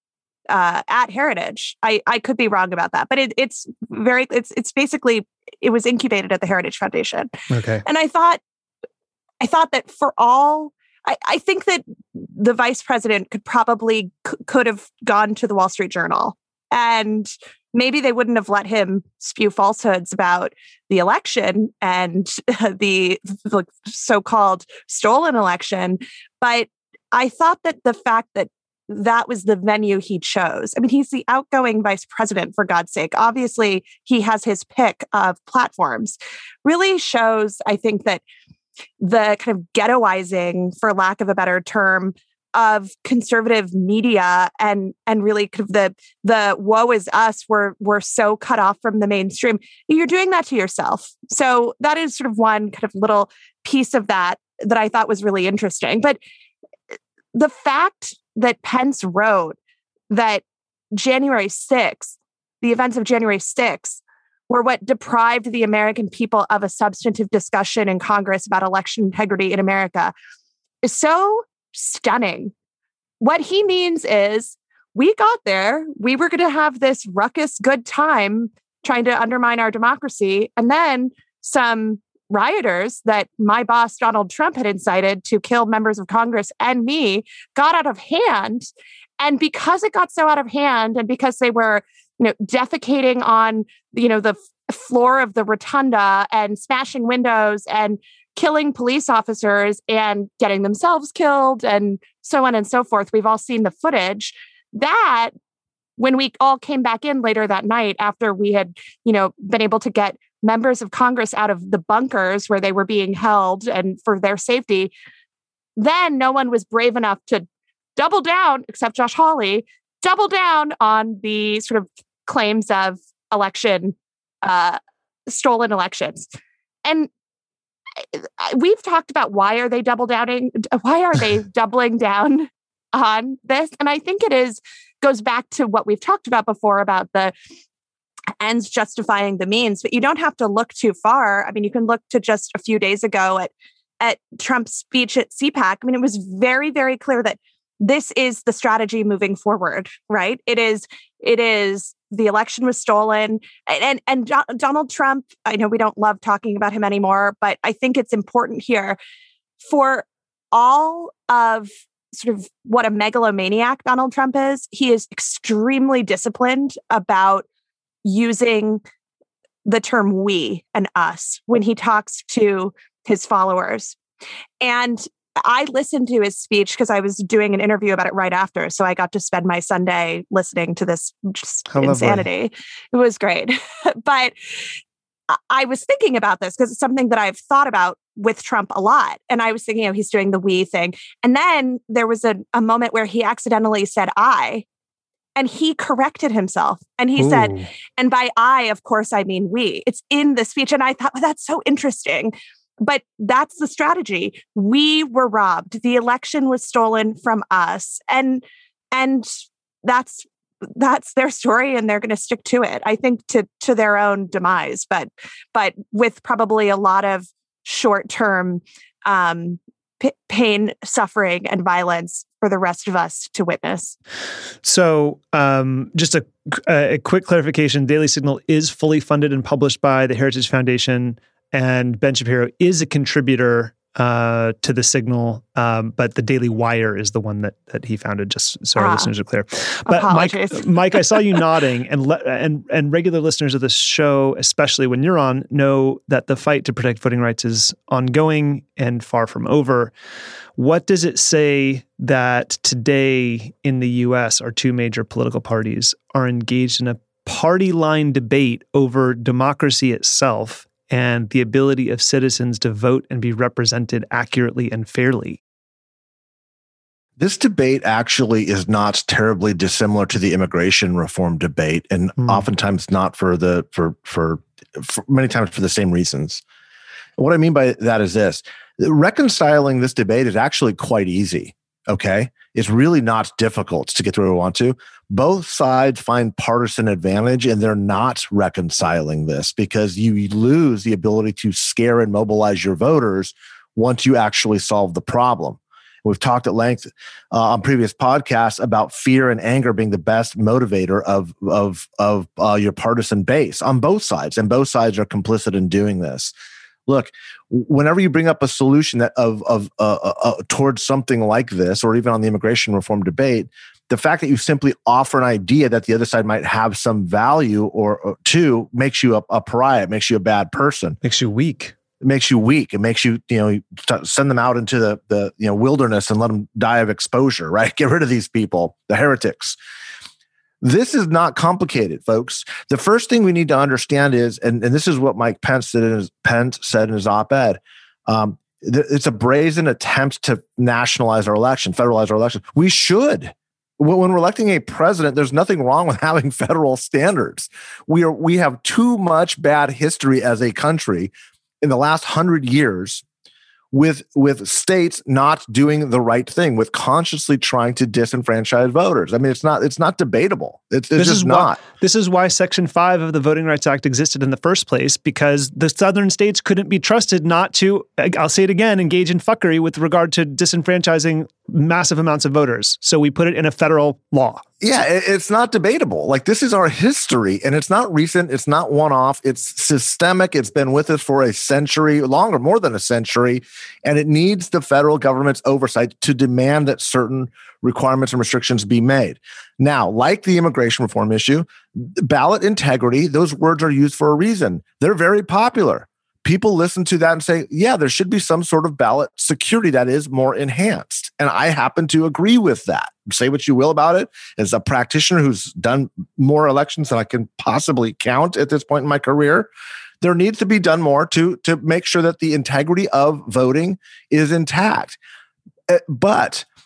uh, at Heritage. I, I could be wrong about that, but it, it's very, it's it's basically, it was incubated at the Heritage Foundation. Okay. And I thought, I thought that for all, I, I think that the vice president could probably, c- could have gone to the Wall Street Journal, and maybe they wouldn't have let him spew falsehoods about the election and the, the so-called stolen election. But I thought that the fact that that was the venue he chose. I mean, he's the outgoing vice president, for God's sake. Obviously, he has his pick of platforms. Really shows, I think, that the kind of ghettoizing, for lack of a better term, of conservative media and and really kind of the the woe is us, we're we're so cut off from the mainstream. You're doing that to yourself. So that is sort of one kind of little piece of that that I thought was really interesting. But the fact that Pence wrote that January sixth, the events of January sixth, were what deprived the American people of a substantive discussion in Congress about election integrity in America is so stunning. What he means is, we got there, we were going to have this ruckus good time trying to undermine our democracy, and then some rioters that my boss, Donald Trump, had incited to kill members of Congress and me got out of hand. And because it got so out of hand, and because they were, you know, defecating on, you know, the f- floor of the rotunda and smashing windows and killing police officers and getting themselves killed and so on and so forth. We've all seen the footage. That, when we all came back in later that night after we had, you know, been able to get members of Congress out of the bunkers where they were being held and for their safety, then no one was brave enough to double down, except Josh Hawley, double down on the sort of claims of election, uh, stolen elections. And we've talked about why are they double downing? Why are they doubling down on this? And I think it is goes back to what we've talked about before about the ends justifying the means, but you don't have to look too far. I mean, you can look to just a few days ago at, at Trump's speech at C PAC. I mean, it was very, very clear that this is the strategy moving forward, right? It is, it is the election was stolen. And, and, and Do- Donald Trump, I know we don't love talking about him anymore, but I think it's important here for all of sort of what a megalomaniac Donald Trump is. He is extremely disciplined about using the term we and us when he talks to his followers. And I listened to his speech because I was doing an interview about it right after. So I got to spend my Sunday listening to this just How insanity. lovely. It was great. But I was thinking about this because it's something that I've thought about with Trump a lot. And I was thinking, you know, he's doing the we thing. And then there was a, a moment where he accidentally said I, and he corrected himself. And he Ooh. said, and by I, of course, I mean we. It's in the speech. And I thought, well, that's so interesting. But that's the strategy. We were robbed. The election was stolen from us. And and that's that's their story, and they're going to stick to it. I think to to their own demise, but but with probably a lot of short-term um, p- pain, suffering, and violence for the rest of us to witness. So um, just a, a quick clarification, Daily Signal is fully funded and published by the Heritage Foundation, and Ben Shapiro is a contributor uh, to the Signal, um, but the Daily Wire is the one that that he founded, just so our Ah, listeners are clear. But Mike, apologies. Mike, I saw you nodding, and le- and and regular listeners of this show, especially when you're on, know that the fight to protect voting rights is ongoing and far from over. What does it say that today in the U S our two major political parties are engaged in a party line debate over democracy itself and the ability of citizens to vote and be represented accurately and fairly? This debate actually is not terribly dissimilar to the immigration reform debate, and Mm. oftentimes not for the for, for for many times for the same reasons. What I mean by that is this: reconciling this debate is actually quite easy. Okay, it's really not difficult to get to where we want to. Both sides find partisan advantage, and they're not reconciling this because you lose the ability to scare and mobilize your voters once you actually solve the problem. We've talked at length uh, on previous podcasts about fear and anger being the best motivator of of of uh, your partisan base on both sides, and both sides are complicit in doing this. Look, whenever you bring up a solution that of of uh, uh, uh, towards something like this, or even on the immigration reform debate, the fact that you simply offer an idea that the other side might have some value or, or to makes you a, a pariah. It makes you a bad person. Makes you weak. It makes you weak. It makes you, you know, t- send them out into the the you know wilderness and let them die of exposure. Right? Get rid of these people, the heretics. This is not complicated, folks. The first thing we need to understand is, and, and this is what Mike Pence said in his, Pence said in his op-ed, um, th- it's a brazen attempt to nationalize our election, federalize our election. We should. When we're electing a president, there's nothing wrong with having federal standards. We are we have too much bad history as a country in the last hundred years with with states not doing the right thing, with consciously trying to disenfranchise voters. I mean, it's not it's not debatable. It's, it's This just is not. why, this is why Section five of the Voting Rights Act existed in the first place, because the southern states couldn't be trusted not to, I'll say it again, engage in fuckery with regard to disenfranchising massive amounts of voters. So we put it in a federal law. Yeah, it, it's not debatable. Like, this is our history, and it's not recent. It's not one-off. It's systemic. It's been with us for a century, longer, more than a century, and it needs the federal government's oversight to demand that certain requirements and restrictions be made. Now, like the immigration reform issue, ballot integrity, those words are used for a reason. They're very popular. People listen to that and say, yeah, there should be some sort of ballot security that is more enhanced. And I happen to agree with that. Say what you will about it. As a practitioner who's done more elections than I can possibly count at this point in my career, there needs to be done more to, to make sure that the integrity of voting is intact. But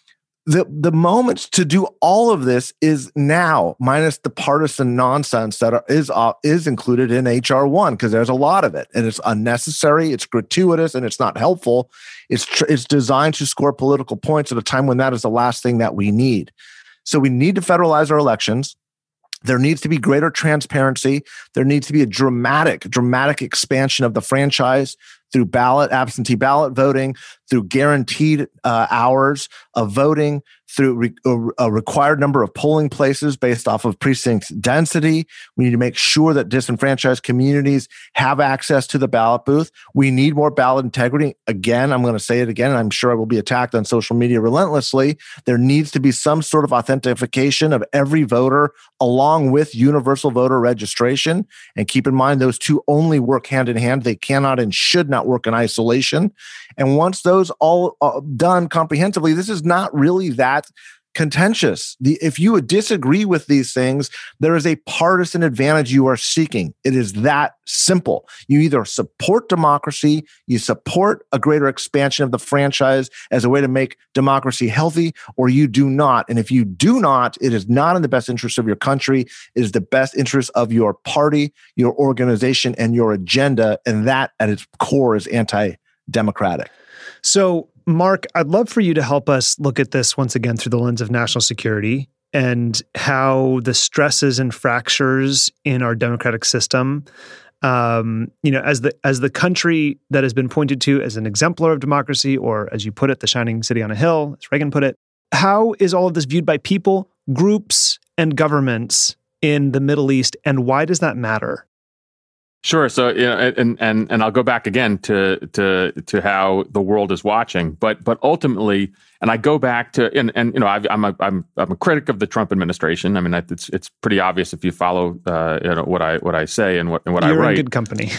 the the moments to do all of this is now, minus the partisan nonsense that are, is uh, is included in H R one, because there's a lot of it, and it's unnecessary, it's gratuitous, and it's not helpful. It's tr- it's designed to score political points at a time when that is the last thing that we need. So we need to federalize our elections. There needs to be greater transparency. There needs to be a dramatic, dramatic expansion of the franchise through ballot, absentee ballot voting, through guaranteed uh, hours of voting, through re- a required number of polling places based off of precinct density. We need to make sure that disenfranchised communities have access to the ballot booth. We need more ballot integrity. Again, I'm going to say it again, and I'm sure I will be attacked on social media relentlessly. There needs to be some sort of authentication of every voter along with universal voter registration. And keep in mind, those two only work hand in hand. They cannot and should not work in isolation. And once those all are done comprehensively, this is not really that contentious. The, if you would disagree with these things, there is a partisan advantage you are seeking. It is that simple. You either support democracy, you support a greater expansion of the franchise as a way to make democracy healthy, or you do not. And if you do not, it is not in the best interest of your country. It is the best interest of your party, your organization, and your agenda. And that at its core is anti-democratic. So, Mark, I'd love for you to help us look at this once again through the lens of national security and how the stresses and fractures in our democratic system, um, you know, as the as the country that has been pointed to as an exemplar of democracy, or as you put it, the shining city on a hill, as Reagan put it, how is all of this viewed by people, groups, and governments in the Middle East, and why does that matter? Sure. So, you know, and and and I'll go back again to to to how the world is watching, but but ultimately, and I go back to and and you know, I've, I'm a I'm I'm a critic of the Trump administration. I mean, it's it's pretty obvious if you follow uh, you know what I what I say and what and what You're I write. You're in good company.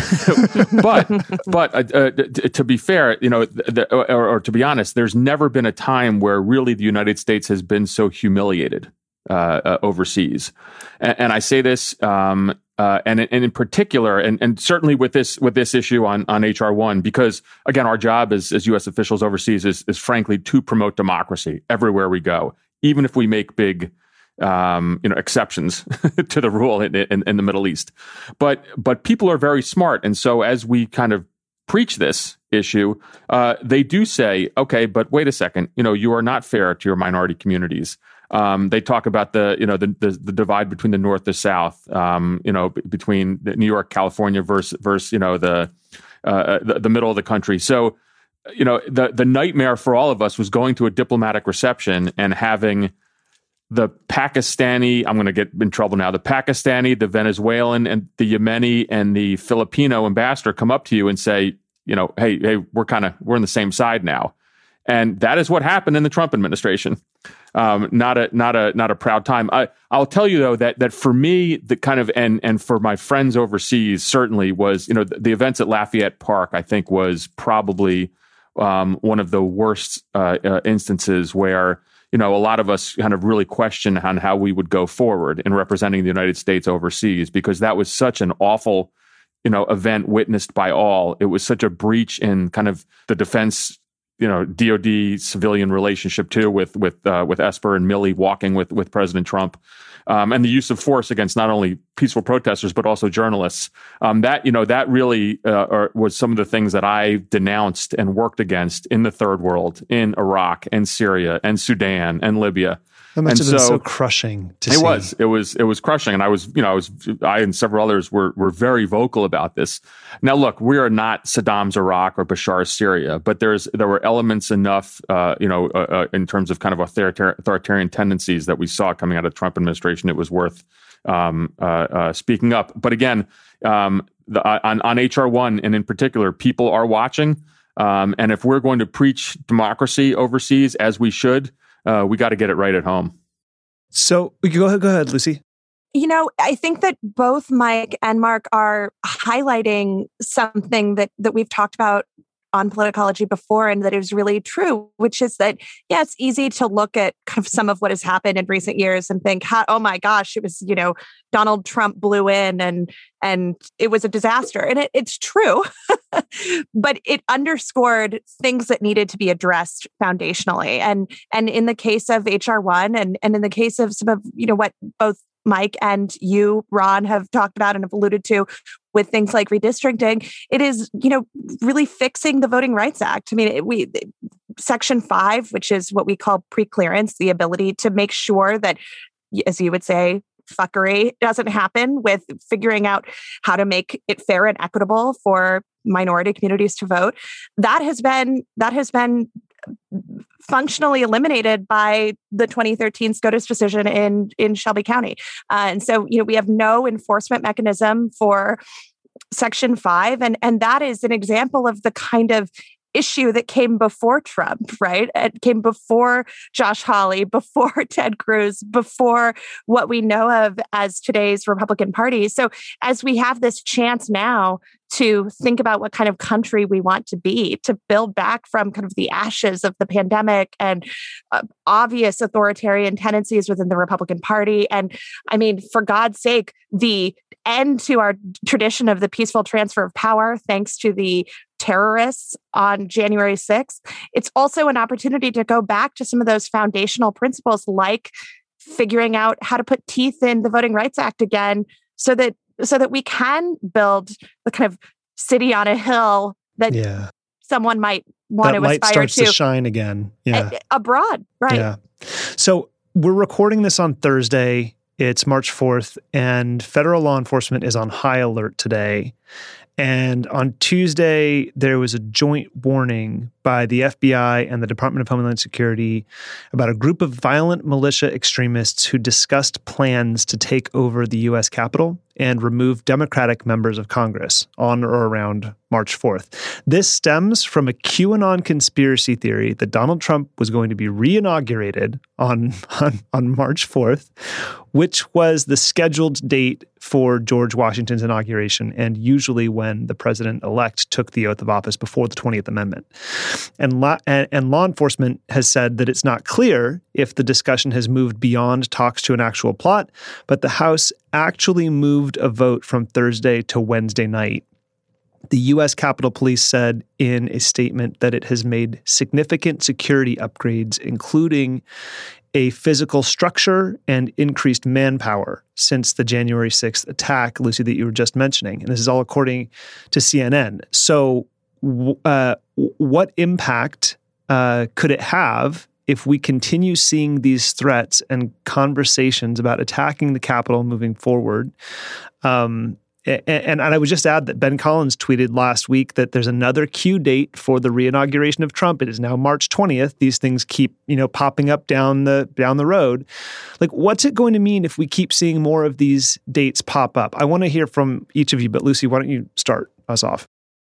Uh, but but uh, uh, to be fair, you know, the, or, or to be honest, there's never been a time where really the United States has been so humiliated uh, uh, overseas, and, and I say this. Um, Uh, and, and in particular, and, and certainly with this with this issue on, on H R one, because again, our job as, as U S officials overseas is, is frankly to promote democracy everywhere we go, even if we make big um, you know exceptions to the rule in, in, in the Middle East. But but people are very smart, and so as we kind of preach this issue, uh, they do say, okay, but wait a second, you know, you are not fair to your minority communities. Um, they talk about the, you know, the, the, the divide between the North, the South, um, you know, b- between New York, California versus, versus, you know, the, uh, the, the middle of the country. So, you know, the, the nightmare for all of us was going to a diplomatic reception and having the Pakistani, I'm going to get in trouble now, the Pakistani, the Venezuelan, and the Yemeni and the Filipino ambassador come up to you and say, you know, hey, hey, we're kind of, we're on the same side now. And that is what happened in the Trump administration. Um, not a not a not a proud time. I, I'll tell you though that that for me, the kind of and and for my friends overseas certainly was, you know, the, the events at Lafayette Park, I think was probably um, one of the worst uh, uh, instances where, you know, a lot of us kind of really questioned on how we would go forward in representing the United States overseas, because that was such an awful, you know, event witnessed by all. It was such a breach in kind of the defense, you know, D O D civilian relationship too, with with uh, with Esper and Milley walking with with President Trump, um, and the use of force against not only peaceful protesters but also journalists. Um, that you know that really uh, are, was some of the things that I denounced and worked against in the Third World, in Iraq and Syria and Sudan and Libya. That must and have been so, so crushing to it see. It was. It was. It was crushing, and I was, you know, I was, I and several others were were very vocal about this. Now, look, we are not Saddam's Iraq or Bashar's Syria, but there's there were elements enough, uh, you know, uh, uh, in terms of kind of authoritarian, authoritarian tendencies that we saw coming out of the Trump administration. It was worth um, uh, uh, speaking up. But again, um, the, on on H R one, and in particular, people are watching, um, and if we're going to preach democracy overseas, as we should. Uh, we got to get it right at home. So go ahead, go ahead, Lucy. You know, I think that both Mike and Mark are highlighting something that that we've talked about on Politicology before, and that is really true, which is that, yeah, it's easy to look at kind of some of what has happened in recent years and think, oh my gosh, it was, you know, Donald Trump blew in and and it was a disaster. And it, it's true, but it underscored things that needed to be addressed foundationally. And and in the case of H R one and, and in the case of some of, you know, what both Mike and you, Ron, have talked about and have alluded to with things like redistricting, it is, you know, really fixing the Voting Rights Act. I mean, it, we Section five, which is what we call pre-clearance, the ability to make sure that, as you would say, fuckery doesn't happen with figuring out how to make it fair and equitable for minority communities to vote. That has been that has been functionally eliminated by the twenty thirteen SCOTUS decision in, in Shelby County. Uh, and so, you know, we have no enforcement mechanism for Section five. And, and that is an example of the kind of issue that came before Trump, right? It came before Josh Hawley, before Ted Cruz, before what we know of as today's Republican Party. So as we have this chance now to think about what kind of country we want to be, to build back from kind of the ashes of the pandemic and uh, obvious authoritarian tendencies within the Republican Party. And I mean, for God's sake, the end to our tradition of the peaceful transfer of power, thanks to the terrorists on January sixth. It's also an opportunity to go back to some of those foundational principles, like figuring out how to put teeth in the Voting Rights Act again, so that so that we can build the kind of city on a hill that yeah. someone might want that to light aspire starts to. to shine again. Yeah. Abroad, right. Yeah. So we're recording this on Thursday. It's March fourth, and federal law enforcement is on high alert today. And on Tuesday, there was a joint warning by the F B I and the Department of Homeland Security about a group of violent militia extremists who discussed plans to take over the U S Capitol and remove Democratic members of Congress on or around March fourth. This stems from a QAnon conspiracy theory that Donald Trump was going to be re-inaugurated on, on, on March fourth, which was the scheduled date for George Washington's inauguration, and usually when the president-elect took the oath of office before the twentieth Amendment. And law, and, and law enforcement has said that it's not clear if the discussion has moved beyond talks to an actual plot, but the House actually moved a vote from Thursday to Wednesday night. The U S Capitol Police said in a statement that it has made significant security upgrades, including a physical structure and increased manpower since the January sixth attack, Lucy, that you were just mentioning. And this is all according to C N N. So uh, what impact uh, could it have if we continue seeing these threats and conversations about attacking the Capitol moving forward? Um, and, and I would just add that Ben Collins tweeted last week that there's another Q date for the reinauguration of Trump. It is now March twentieth. These things keep, you know, popping up down the down the road. Like, what's it going to mean if we keep seeing more of these dates pop up? I want to hear from each of you, but Lucy, why don't you start us off?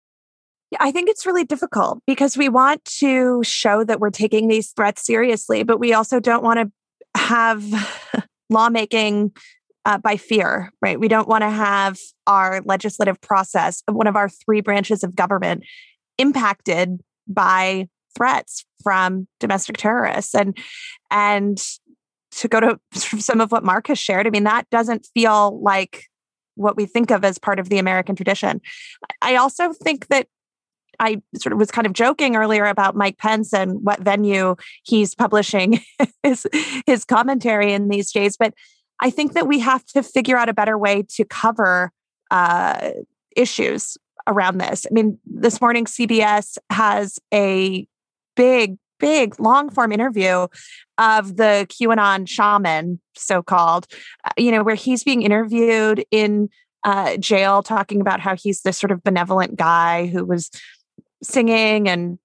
I think it's really difficult because we want to show that we're taking these threats seriously, but we also don't want to have lawmaking uh, by fear, right? We don't want to have our legislative process, one of our three branches of government, impacted by threats from domestic terrorists. And, and to go to some of what Mark has shared, I mean, that doesn't feel like what we think of as part of the American tradition. I also think that I sort of was kind of joking earlier about Mike Pence and what venue he's publishing his, his commentary in these days. But I think that we have to figure out a better way to cover uh, issues around this. I mean, this morning, C B S has a big, big long form interview of the QAnon shaman, so-called, uh, you know, where he's being interviewed in uh, jail, talking about how he's this sort of benevolent guy who was singing and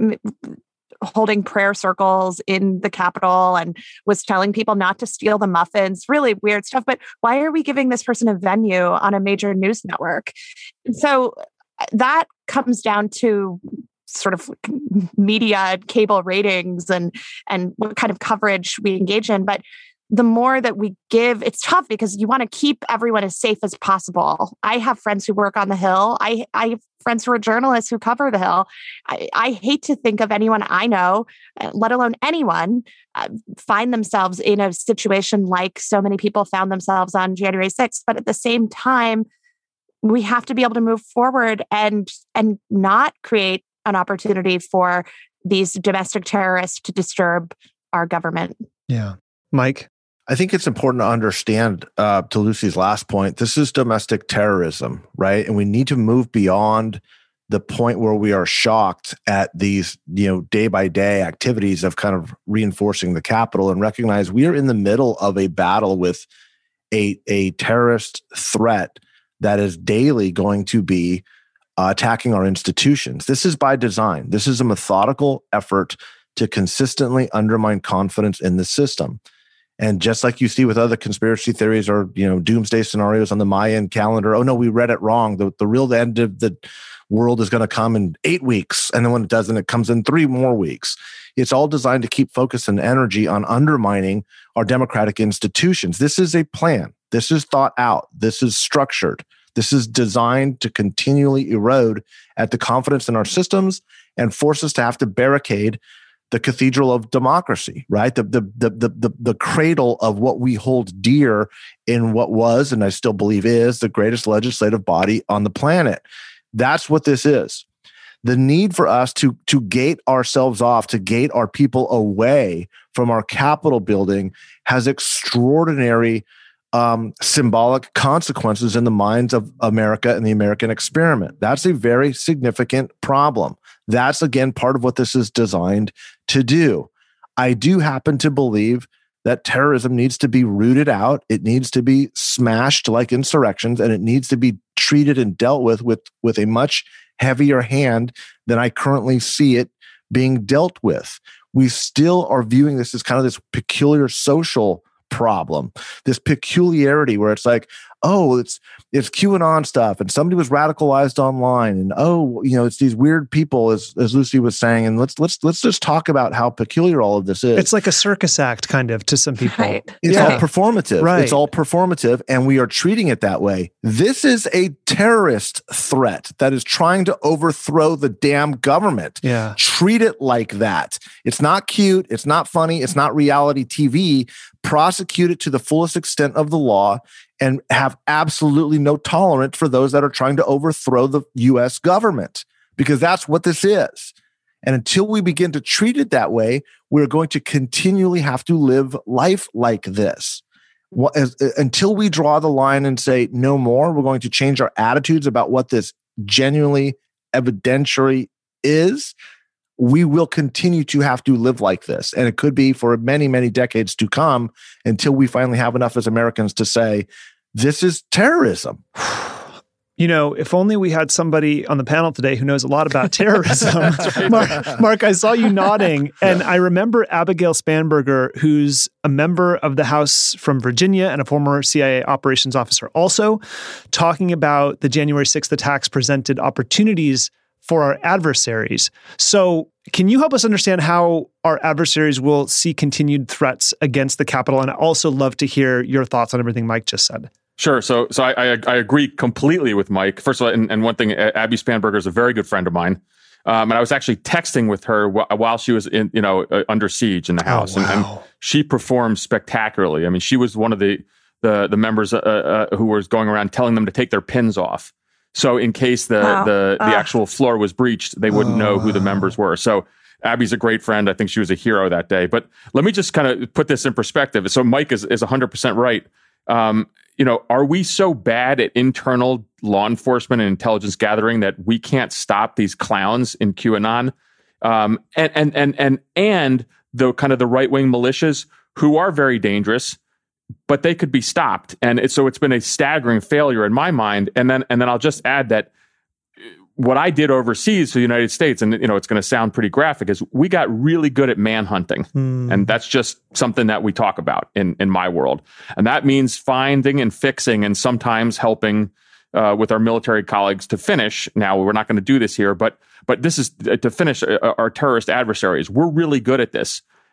holding prayer circles in the Capitol and was telling people not to steal the muffins, really weird stuff. But why are we giving this person a venue on a major news network? And so that comes down to sort of media and cable ratings and, and what kind of coverage we engage in. But the more that we give, it's tough because you want to keep everyone as safe as possible. I have friends who work on the Hill. I, I have friends who are journalists who cover the Hill. I, I hate to think of anyone I know, let alone anyone, uh, find themselves in a situation like so many people found themselves on January sixth. But at the same time, we have to be able to move forward and and not create an opportunity for these domestic terrorists to disturb our government. Yeah. Mike? I think it's important to understand, uh, to Lucy's last point, this is domestic terrorism, right? And we need to move beyond the point where we are shocked at these, you know, day by day activities of kind of reinforcing the Capitol and recognize we are in the middle of a battle with a, a terrorist threat that is daily going to be uh, attacking our institutions. This is by design. This is a methodical effort to consistently undermine confidence in the system. And just like you see with other conspiracy theories or, you know, doomsday scenarios on the Mayan calendar, oh no, we read it wrong. The, the real end of the world is going to come in eight weeks. And then when it doesn't, it comes in three more weeks. It's all designed to keep focus and energy on undermining our democratic institutions. This is a plan. This is thought out. This is structured. This is designed to continually erode at the confidence in our systems and force us to have to barricade the cathedral of democracy, right? The, the, the, the, the, the cradle of what we hold dear in what was, and I still believe is, the greatest legislative body on the planet. That's what this is. The need for us to, to gate ourselves off, to gate our people away from our Capitol building has extraordinary um, symbolic consequences in the minds of America and the American experiment. That's a very significant problem. That's, again, part of what this is designed to do. I do happen to believe that terrorism needs to be rooted out. It needs to be smashed like insurrections, and it needs to be treated and dealt with with, with a much heavier hand than I currently see it being dealt with. We still are viewing this as kind of this peculiar social problem, this peculiarity where it's like, oh, it's it's QAnon stuff, and somebody was radicalized online, and oh, you know, it's these weird people, as as Lucy was saying, and let's let's let's just talk about how peculiar all of this is. It's like a circus act, kind of, to some people. Right. It's yeah. all performative. Right. It's all performative, and we are treating it that way. This is a terrorist threat that is trying to overthrow the damn government. Yeah. Treat it like that. It's not cute. It's not funny. It's not reality T V. Prosecute it to the fullest extent of the law and have absolutely no tolerance for those that are trying to overthrow the U S government, because that's what this is. And until we begin to treat it that way, we're going to continually have to live life like this. As, until we draw the line and say no more, we're going to change our attitudes about what this genuinely evidentiary is. We will continue to have to live like this. And it could be for many, many decades to come until we finally have enough as Americans to say, this is terrorism. You know, if only we had somebody on the panel today who knows a lot about terrorism. right. Mark, Mark, I saw you nodding, and yeah. I remember Abigail Spanberger, who's a member of the House from Virginia and a former C I A operations officer, also talking about the January sixth attacks presented opportunities for our adversaries. So can you help us understand how our adversaries will see continued threats against the Capitol? And I also love to hear your thoughts on everything Mike just said. Sure. So so I I, I agree completely with Mike. First of all, and, and one thing, Abby Spanberger is a very good friend of mine. Um, and I was actually texting with her wh- while she was in, you know, uh, under siege in the House. Oh, wow. and, and she performed spectacularly. I mean, she was one of the the, the members uh, uh, who was going around telling them to take their pins off. So in case the wow. the, the uh. actual floor was breached, they wouldn't oh. know who the members were. So Abby's a great friend. I think she was a hero that day. But let me just kind of put this in perspective. So Mike is, is one hundred percent right. Um, you know, are we so bad at internal law enforcement and intelligence gathering that we can't stop these clowns in QAnon? Um, and, and, and, and, and the kind of the right-wing militias who are very dangerous, but they could be stopped. And it, so it's been a staggering failure in my mind. And then, and then I'll just add that what I did overseas for the United States, and you know, it's going to sound pretty graphic, is we got really good at manhunting. Mm. And that's just something that we talk about in, in my world. And that means finding and fixing and sometimes helping uh, with our military colleagues to finish. Now, we're not going to do this here, but but this is to finish our terrorist adversaries. We're really good at this.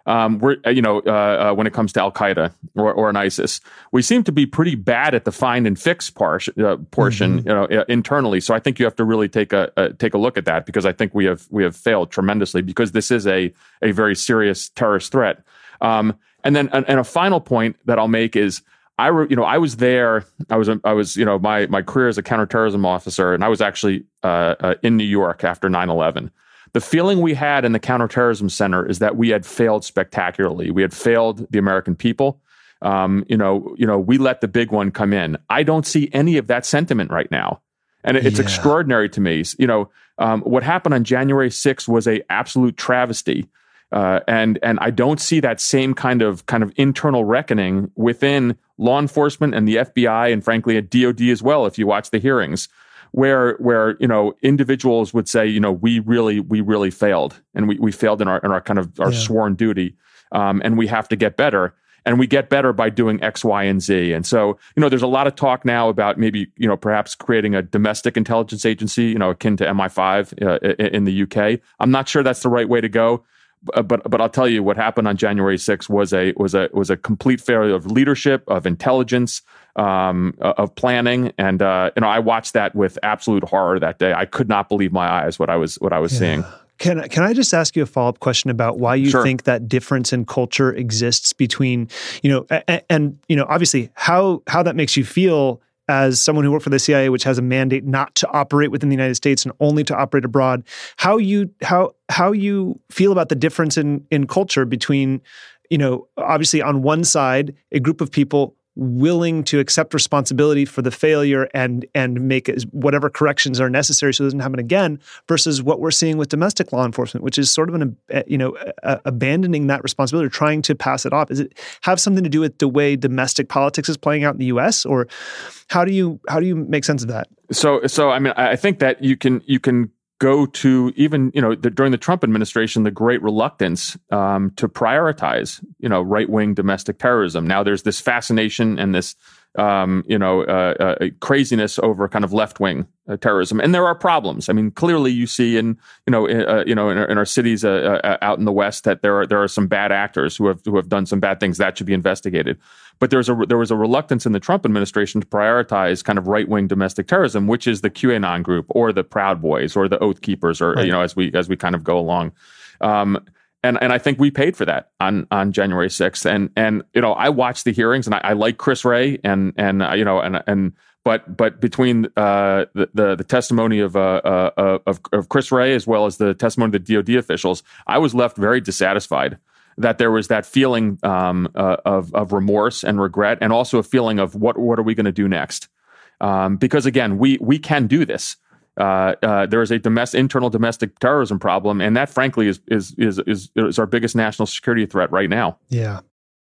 Um, we're, you know, uh, uh, when it comes to Al Qaeda or, or an ISIS, we seem to be pretty bad at the find and fix par- uh, portion, mm-hmm. you know, uh, internally. So I think you have to really take a uh, take a look at that, because I think we have we have failed tremendously, because this is a a very serious terrorist threat. Um, and then, and, and a final point that I'll make is, I, re, you know, I was there. I was, I was, you know, my my career as a counterterrorism officer, and I was actually uh, uh, in New York after nine eleven. The feeling we had in the counterterrorism center is that we had failed spectacularly. We had failed the American people. Um, you know, you know, we let the big one come in. I don't see any of that sentiment right now, and it, it's yeah. extraordinary to me. You know, um, what happened on January sixth was a absolute travesty, uh, and and I don't see that same kind of kind of internal reckoning within law enforcement and the F B I, and frankly at D O D as well. If you watch the hearings, where where you know individuals would say, you know, we really we really failed, and we we failed in our in our kind of our yeah. sworn duty, um, and we have to get better, and we get better by doing X, Y, and Z. And so, you know, there's a lot of talk now about maybe, you know, perhaps creating a domestic intelligence agency, you know, akin to M I five uh, in the U K. I'm not sure that's the right way to go. But but I'll tell you, what happened on January sixth was a was a was a complete failure of leadership, of intelligence, um, of planning, and uh, you know, I watched that with absolute horror that day. I could not believe my eyes what I was what I was yeah. seeing. Can can I just ask you a follow-up question about why you sure. think that difference in culture exists between, you know, and, and you know, obviously how how that makes you feel as someone who worked for the C I A, which has a mandate not to operate within the United States and only to operate abroad, how you how how you feel about the difference in in culture between, you know, obviously on one side, a group of people willing to accept responsibility for the failure and and make whatever corrections are necessary so it doesn't happen again, versus what we're seeing with domestic law enforcement, which is sort of an, you know, uh, abandoning that responsibility or trying to pass it off. Does it have something to do with the way domestic politics is playing out in the U S, or how do you how do you make sense of that? So so I mean, I think that you can you can go to even, you know, the, during the Trump administration, the great reluctance um, to prioritize, you know, right-wing domestic terrorism. Now there's this fascination and this, um, you know, uh, uh, craziness over kind of left-wing uh, terrorism, and there are problems. I mean, clearly you see in, you know, uh, you know, in our, in our cities uh, uh, out in the West that there are there are some bad actors who have who have done some bad things that should be investigated. But there's a there was a reluctance in the Trump administration to prioritize kind of right-wing domestic terrorism, which is the QAnon group or the Proud Boys or the Oath Keepers, or right. you know, as we as we kind of go along. Um, and and I think we paid for that on on January sixth. And and you know, I watched the hearings, and I, I like Chris Wray, and and uh, you know, and and but but between uh, the, the the testimony of uh, uh of of Chris Wray as well as the testimony of the D O D officials, I was left very dissatisfied that there was that feeling um, uh, of of remorse and regret, and also a feeling of what what are we going to do next? Um, because again, we we can do this. Uh, uh, there is a domestic, internal domestic terrorism problem, and that, frankly, is is is is is our biggest national security threat right now. Yeah.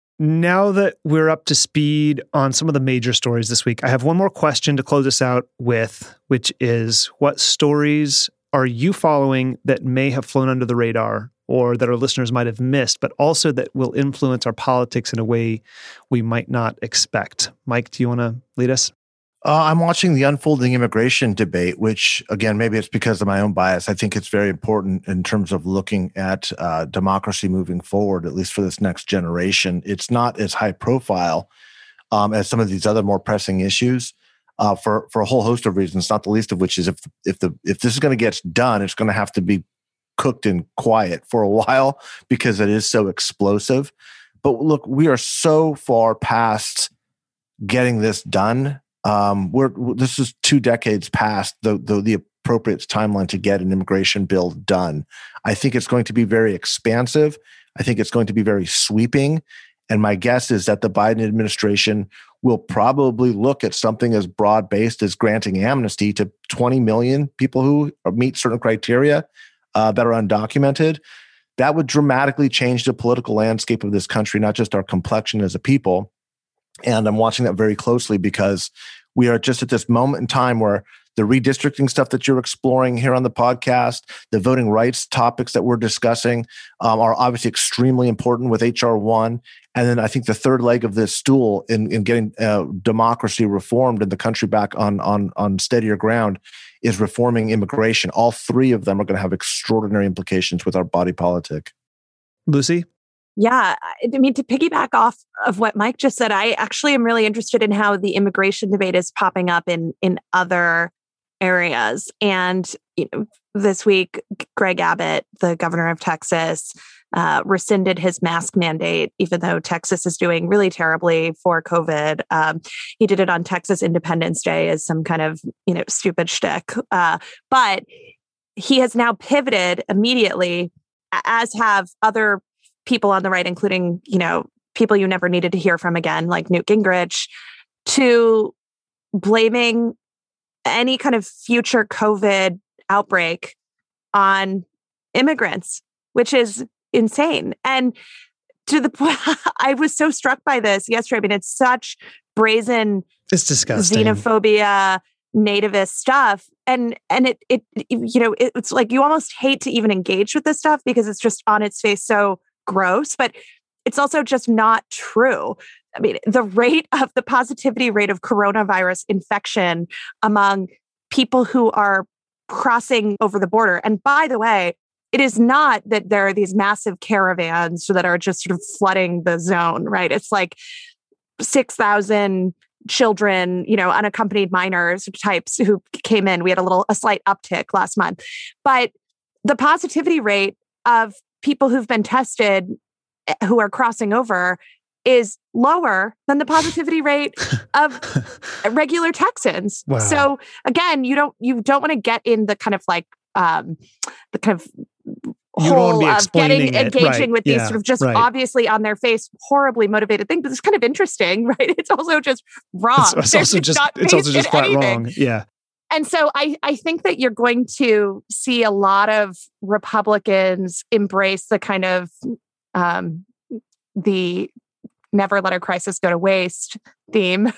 Now that we're up to speed on some of the major stories this week, I have one more question to close us out with, which is, what stories are you following that may have flown under the radar, or that our listeners might have missed, but also that will influence our politics in a way we might not expect? Mike, do you want to lead us? Uh, I'm watching the unfolding immigration debate, which, again, maybe it's because of my own bias. I think it's very important in terms of looking at uh, democracy moving forward, at least for this next generation. It's not as high profile um, as some of these other more pressing issues uh, for for a whole host of reasons, not the least of which is if if the if this is going to get done, it's going to have to be cooked in quiet for a while because it is so explosive. But look, we are so far past getting this done. Um, we're this is two decades past the, the the appropriate timeline to get an immigration bill done. I think it's going to be very expansive. I think it's going to be very sweeping. And my guess is that the Biden administration will probably look at something as broad-based as granting amnesty to twenty million people who meet certain criteria uh, that are undocumented. That would dramatically change the political landscape of this country, not just our complexion as a people. And I'm watching that very closely because we are just at this moment in time where the redistricting stuff that you're exploring here on the podcast, the voting rights topics that we're discussing um, are obviously extremely important with H R one. And then I think the third leg of this stool in, in getting uh, democracy reformed and the country back on, on, on steadier ground is reforming immigration. All three of them are going to have extraordinary implications with our body politic. Lucy? Yeah. I mean, to piggyback off of what Mike just said, I actually am really interested in how the immigration debate is popping up in, in other areas. And, you know, this week, Greg Abbott, the governor of Texas, uh, rescinded his mask mandate, even though Texas is doing really terribly for COVID. Um, he did it on Texas Independence Day as some kind of, you know, stupid shtick. Uh, but he has now pivoted immediately, as have other people on the right, including, you know, people you never needed to hear from again, like Newt Gingrich, to blaming any kind of future COVID outbreak on immigrants, which is insane. And to the point, I was so struck by this yesterday. I mean, it's such brazen, it's disgusting xenophobia, nativist stuff. And, and it, it, you know, it, it's like, you almost hate to even engage with this stuff because it's just on its face so gross, but it's also just not true. I mean, the rate of the positivity rate of coronavirus infection among people who are crossing over the border. And by the way, it is not that there are these massive caravans that are just sort of flooding the zone, right? It's like six thousand children, you know, unaccompanied minors types who came in. We had a little, a slight uptick last month. But the positivity rate of people who've been tested who are crossing over is lower than the positivity rate of regular Texans. Wow. So again, you don't you don't want to get in the kind of like um, the kind of hole of getting it. engaging Right. with these Yeah. sort of just Right. obviously on their face horribly motivated things. But it's kind of interesting, right? It's also just wrong. It's, it's also just it's also just flat anything. wrong. Yeah. And so I, I think that you're going to see a lot of Republicans embrace the kind of um, the never let a crisis go to waste theme,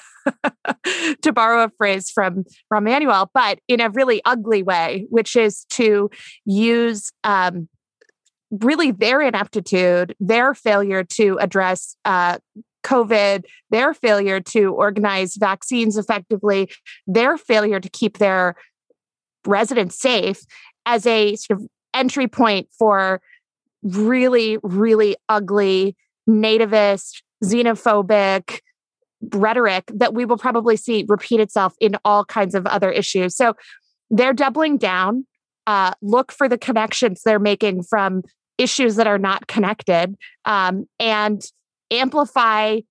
to borrow a phrase from Rahm Emanuel, but in a really ugly way, which is to use um, really their ineptitude, their failure to address uh, COVID, their failure to organize vaccines effectively, their failure to keep their residents safe as a sort of entry point for really, really ugly, nativist, xenophobic rhetoric that we will probably see repeat itself in all kinds of other issues. So they're doubling down. Uh, look for the connections they're making from issues that are not connected, um, and amplify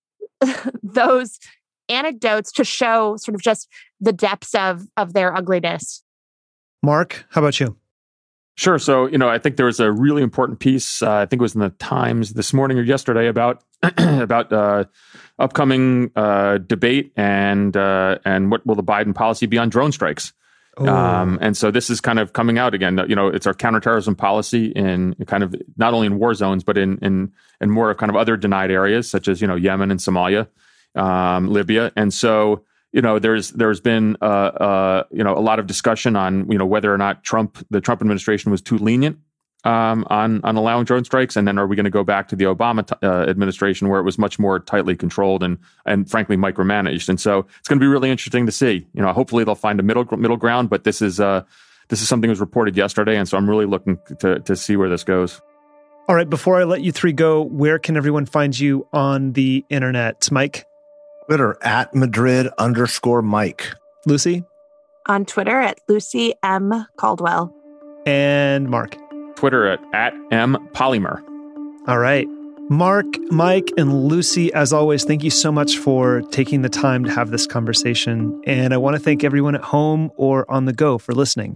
those anecdotes to show sort of just the depths of of their ugliness. Mark, how about you? Sure. So, you know, I think there was a really important piece, uh, I think it was in the Times this morning or yesterday, about about uh, upcoming uh, debate and uh, and what will the Biden policy be on drone strikes. Um, and so this is kind of coming out again. You know, it's our counterterrorism policy in kind of not only in war zones, but in in in more of kind of other denied areas, such as, you know, Yemen and Somalia, um, Libya. And so, you know, there's there's been uh, uh, you know, a lot of discussion on, you know, whether or not Trump the Trump administration was too lenient um, on on allowing drone strikes, and then are we going to go back to the Obama t- uh, administration where it was much more tightly controlled and and frankly micromanaged? And so it's going to be really interesting to see. You know, hopefully they'll find a middle middle ground. But this is uh, this is something that was reported yesterday, and so I'm really looking to to see where this goes. All right, before I let you three go, where can everyone find you on the internet, Mike? Twitter at Madrid underscore Mike. Lucy? On Twitter at Lucy M. Caldwell. And Mark? Twitter at, at M Polymer. All right. Mark, Mike, and Lucy, as always, thank you so much for taking the time to have this conversation. And I want to thank everyone at home or on the go for listening.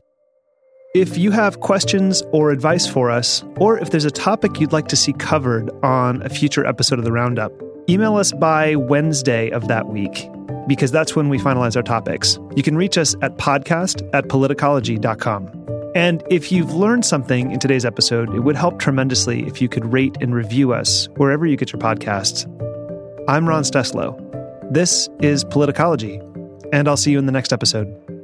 If you have questions or advice for us, or if there's a topic you'd like to see covered on a future episode of the Roundup, email us by Wednesday of that week, because that's when we finalize our topics. You can reach us at podcast at politicology dot com. And if you've learned something in today's episode, it would help tremendously if you could rate and review us wherever you get your podcasts. I'm Ron Steslow. This is Politicology, and I'll see you in the next episode.